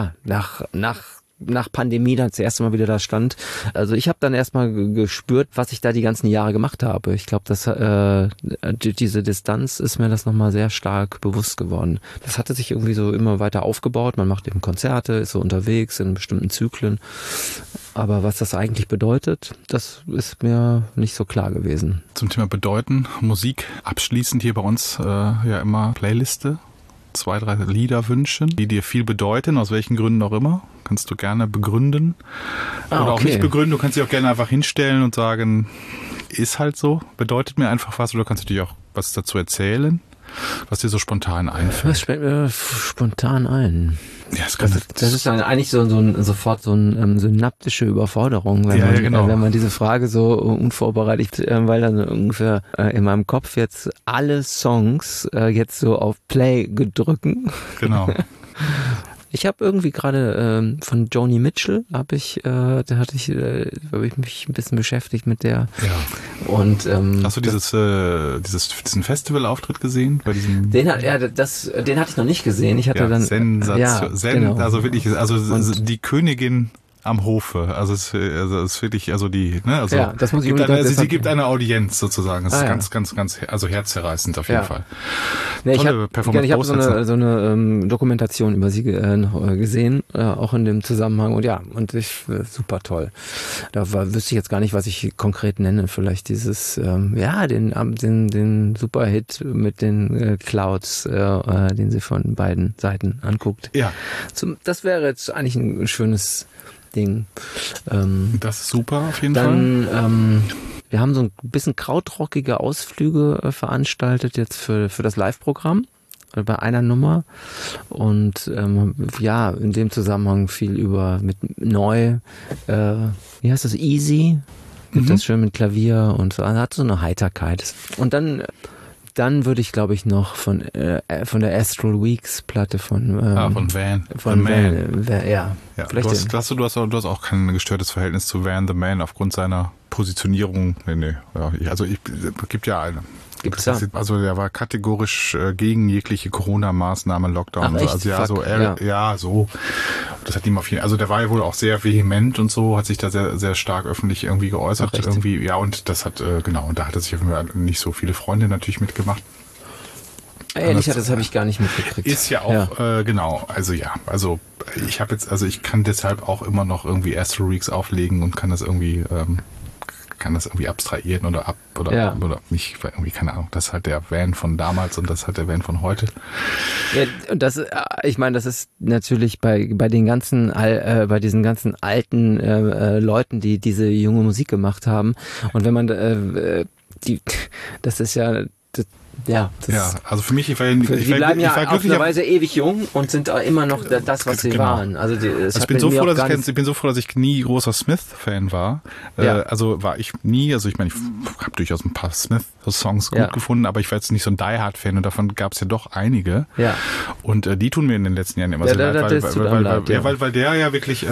nach Pandemie dann das erste Mal wieder da stand. Also ich habe dann erstmal gespürt, was ich da die ganzen Jahre gemacht habe. Ich glaube, dass diese Distanz ist mir das nochmal sehr stark bewusst geworden. Das hatte sich irgendwie so immer weiter aufgebaut. Man macht eben Konzerte, ist so unterwegs in bestimmten Zyklen. Aber was das eigentlich bedeutet, das ist mir nicht so klar gewesen. Zum Thema Bedeuten, Musik abschließend hier bei uns ja immer Playliste. 2, 3 Lieder wünschen, die dir viel bedeuten, aus welchen Gründen auch immer. Kannst du gerne begründen. Oder auch nicht begründen. Du kannst dich auch gerne einfach hinstellen und sagen, ist halt so, bedeutet mir einfach was. Oder kannst du dir auch was dazu erzählen, was dir so spontan einfällt. Was fällt mir spontan ein? Ja, das ist dann eigentlich sofort so eine synaptische Überforderung, wenn man diese Frage so unvorbereitet, weil dann ungefähr in meinem Kopf jetzt alle Songs jetzt so auf Play gedrücken. Genau. Ich habe irgendwie gerade von Joni Mitchell habe ich mich ein bisschen beschäftigt mit der. Ja. Und hast du diesen Festivalauftritt gesehen bei diesem? Den hatte ich noch nicht gesehen. Ich hatte Sensation. Also wirklich, die Königin am Hofe. Also es ist wirklich, also die, ne, also das muss ich sie gibt eine Audienz sozusagen. Das ist ganz, also herzzerreißend auf jeden Fall. Nee, tolle Performance. Ich habe so eine Dokumentation über sie gesehen, auch in dem Zusammenhang, und super toll. Da wüsste ich jetzt gar nicht, was ich konkret nenne. Vielleicht dieses, den Superhit mit den Clouds, den sie von beiden Seiten anguckt. Ja. Das wäre jetzt eigentlich ein schönes Ding. Das ist super auf jeden Fall. Wir haben so ein bisschen krautrockige Ausflüge veranstaltet jetzt für das Live-Programm bei einer Nummer, und in dem Zusammenhang viel mit neu, wie heißt das, Easy, das schön mit Klavier und so, hat so eine Heiterkeit. Und dann würde ich, glaube ich, noch von der Astral Weeks Platte von Van. Von Van. Ja. Du hast auch kein gestörtes Verhältnis zu Van the Man aufgrund seiner Positionierung. Nee. Ja, also gibt ja eine. Gibt's da? Also der war kategorisch gegen jegliche Corona-Maßnahmen, Lockdown. Ach, echt? So. Das hat ihm auf jeden Fall, also der war ja wohl auch sehr vehement und so, hat sich da sehr, sehr stark öffentlich irgendwie geäußert. Ach, irgendwie, ja, und das hat, und da hat er sich nicht so viele Freunde natürlich mitgemacht. Ehrlich, das habe ich gar nicht mitgekriegt. Ist ja auch, ich kann deshalb auch immer noch irgendwie Astral Weeks auflegen und kann das irgendwie, kann das irgendwie abstrahieren oder nicht, irgendwie, keine Ahnung. Das ist halt der Van von damals und das ist halt der Van von heute. Ja, und das, ich meine, das ist natürlich bei diesen ganzen alten Leuten, die diese junge Musik gemacht haben. Und wenn man das ist ja... also für mich, die bleiben ja auf eine Weise ewig jung und sind immer noch das, was sie waren. Also ich bin so froh, dass ich nie großer Smith-Fan war. Also war ich nie, also ich meine, ich habe durchaus ein paar Smith-Songs gut gefunden, aber ich war jetzt nicht so ein Die-Hard-Fan und davon gab es ja doch einige. Ja. Und die tun mir in den letzten Jahren immer sehr leid, weil der ja wirklich,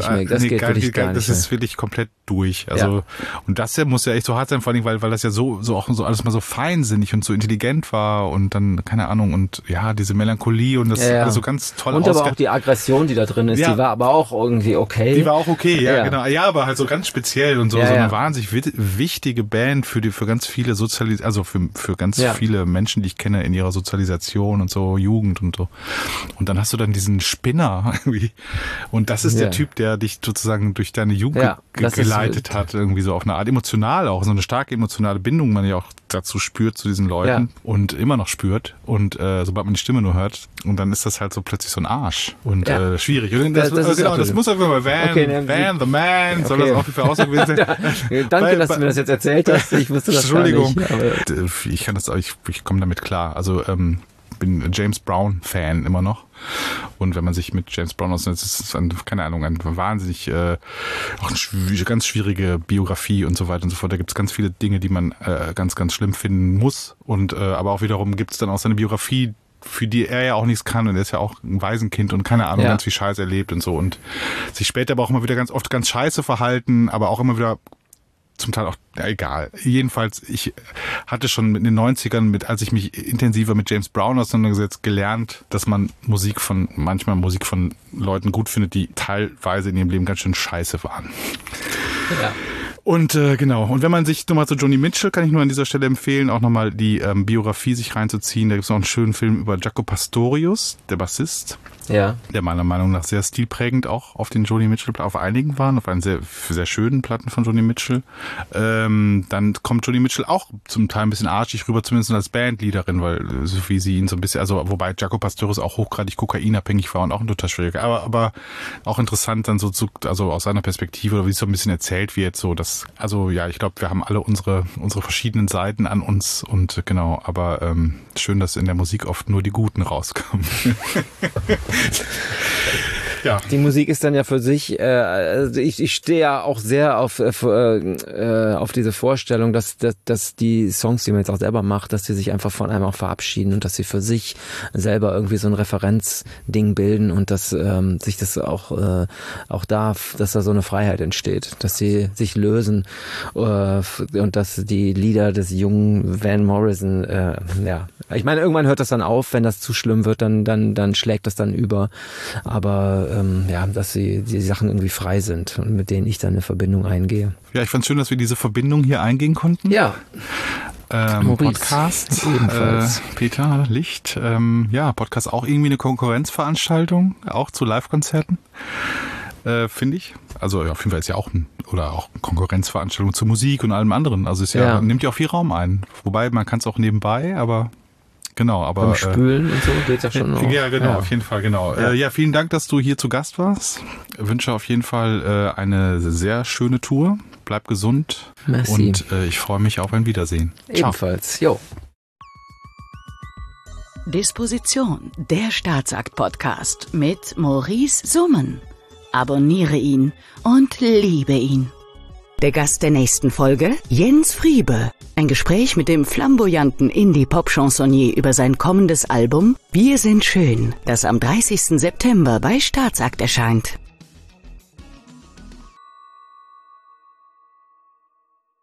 das ist wirklich komplett durch. Also und das muss ja echt so hart sein, vor allem, weil das ja so auch so alles mal so feinsinnig und so intelligent war und dann, keine Ahnung, und diese Melancholie und das alles so ganz toll und aber auch die Aggression, die da drin ist, die war aber auch irgendwie okay. Die war auch okay, genau. Ja, aber halt so ganz speziell und so eine wahnsinnig wichtige Band für ganz viele für ganz viele Menschen, die ich kenne in ihrer Sozialisation und so, Jugend und so. Und dann hast du dann diesen Spinner irgendwie. Und das ist der Typ, der dich sozusagen durch deine Jugend geleitet hat, irgendwie so auf eine Art emotional auch, so eine starke emotionale Bindung man ja auch dazu spürt, zu diesen Leuten und immer noch spürt und sobald man die Stimme nur hört und dann ist das halt so plötzlich so ein Arsch und schwierig. Und das muss einfach mal Van the Man, soll das auf jeden Fall auch so gewesen sein. Danke, dass du mir das jetzt erzählt hast. Ich wusste das gar nicht. Entschuldigung. Ich kann das auch, ich komme damit klar. Also bin James Brown Fan immer noch. Und wenn man sich mit James Brown auseinandersetzt, ist es keine Ahnung, ein wahnsinnig auch eine ganz schwierige Biografie und so weiter und so fort. Da gibt es ganz viele Dinge, die man ganz, ganz schlimm finden muss. Und aber auch wiederum gibt es dann auch seine Biografie, für die er ja auch nichts kann und er ist ja auch ein Waisenkind und keine Ahnung, ganz viel Scheiße erlebt und so und sich später aber auch immer wieder ganz oft ganz scheiße verhalten, aber auch immer wieder zum Teil auch, egal. Jedenfalls, ich hatte schon in den 90ern, als ich mich intensiver mit James Brown auseinandergesetzt, gelernt, dass man manchmal Musik von Leuten gut findet, die teilweise in ihrem Leben ganz schön scheiße waren. Ja. Und genau, und wenn man sich nochmal zu Joni Mitchell, kann ich nur an dieser Stelle empfehlen, auch nochmal die Biografie sich reinzuziehen. Da gibt es noch einen schönen Film über Jaco Pastorius, der Bassist, der meiner Meinung nach sehr stilprägend auch auf den Joni Mitchell, auf einigen waren, auf einen sehr, sehr schönen Platten von Joni Mitchell. Dann kommt Joni Mitchell auch zum Teil ein bisschen arschig rüber, zumindest als Bandleaderin, weil so wie sie ihn so ein bisschen, also wobei Jaco Pastorius auch hochgradig kokainabhängig war und auch ein total schwieriger, aber auch interessant dann so also aus seiner Perspektive oder wie es so ein bisschen erzählt wird, so dass, also ja, ich glaube, wir haben alle unsere verschiedenen Seiten an uns und genau, aber schön, dass in der Musik oft nur die Guten rauskommen. Ja. Die Musik ist dann ja für sich, ich stehe ja auch sehr auf diese Vorstellung, dass die Songs, die man jetzt auch selber macht, dass die sich einfach von einem auch verabschieden und dass sie für sich selber irgendwie so ein Referenzding bilden und dass sich das auch darf, dass da so eine Freiheit entsteht, dass sie sich lösen und dass die Lieder des jungen Van Morrison, ich meine, irgendwann hört das dann auf, wenn das zu schlimm wird, dann schlägt das dann über, aber dass die Sachen irgendwie frei sind und mit denen ich dann eine Verbindung eingehe. Ja, ich fand es schön, dass wir diese Verbindung hier eingehen konnten. Ja. Podcast, Peter Licht, Podcast auch irgendwie eine Konkurrenzveranstaltung, auch zu Live-Konzerten, finde ich. Also auf jeden Fall ist ja auch auch eine Konkurrenzveranstaltung zur Musik und allem anderen. Also ist nimmt ja auch viel Raum ein. Wobei man kann es auch nebenbei, aber genau, aber beim Spülen und so geht's ja schon noch. Ja, genau, auf jeden Fall, genau. Ja. Vielen Dank, dass du hier zu Gast warst. Ich wünsche auf jeden Fall eine sehr schöne Tour. Bleib gesund. Merci. Und ich freue mich auf ein Wiedersehen. Ebenfalls. Jo. Disposition, der Staatsakt-Podcast mit Maurice Summen. Abonniere ihn und liebe ihn. Der Gast der nächsten Folge, Jens Friebe. Ein Gespräch mit dem flamboyanten Indie-Pop-Chansonnier über sein kommendes Album Wir sind schön, das am 30. September bei Staatsakt erscheint.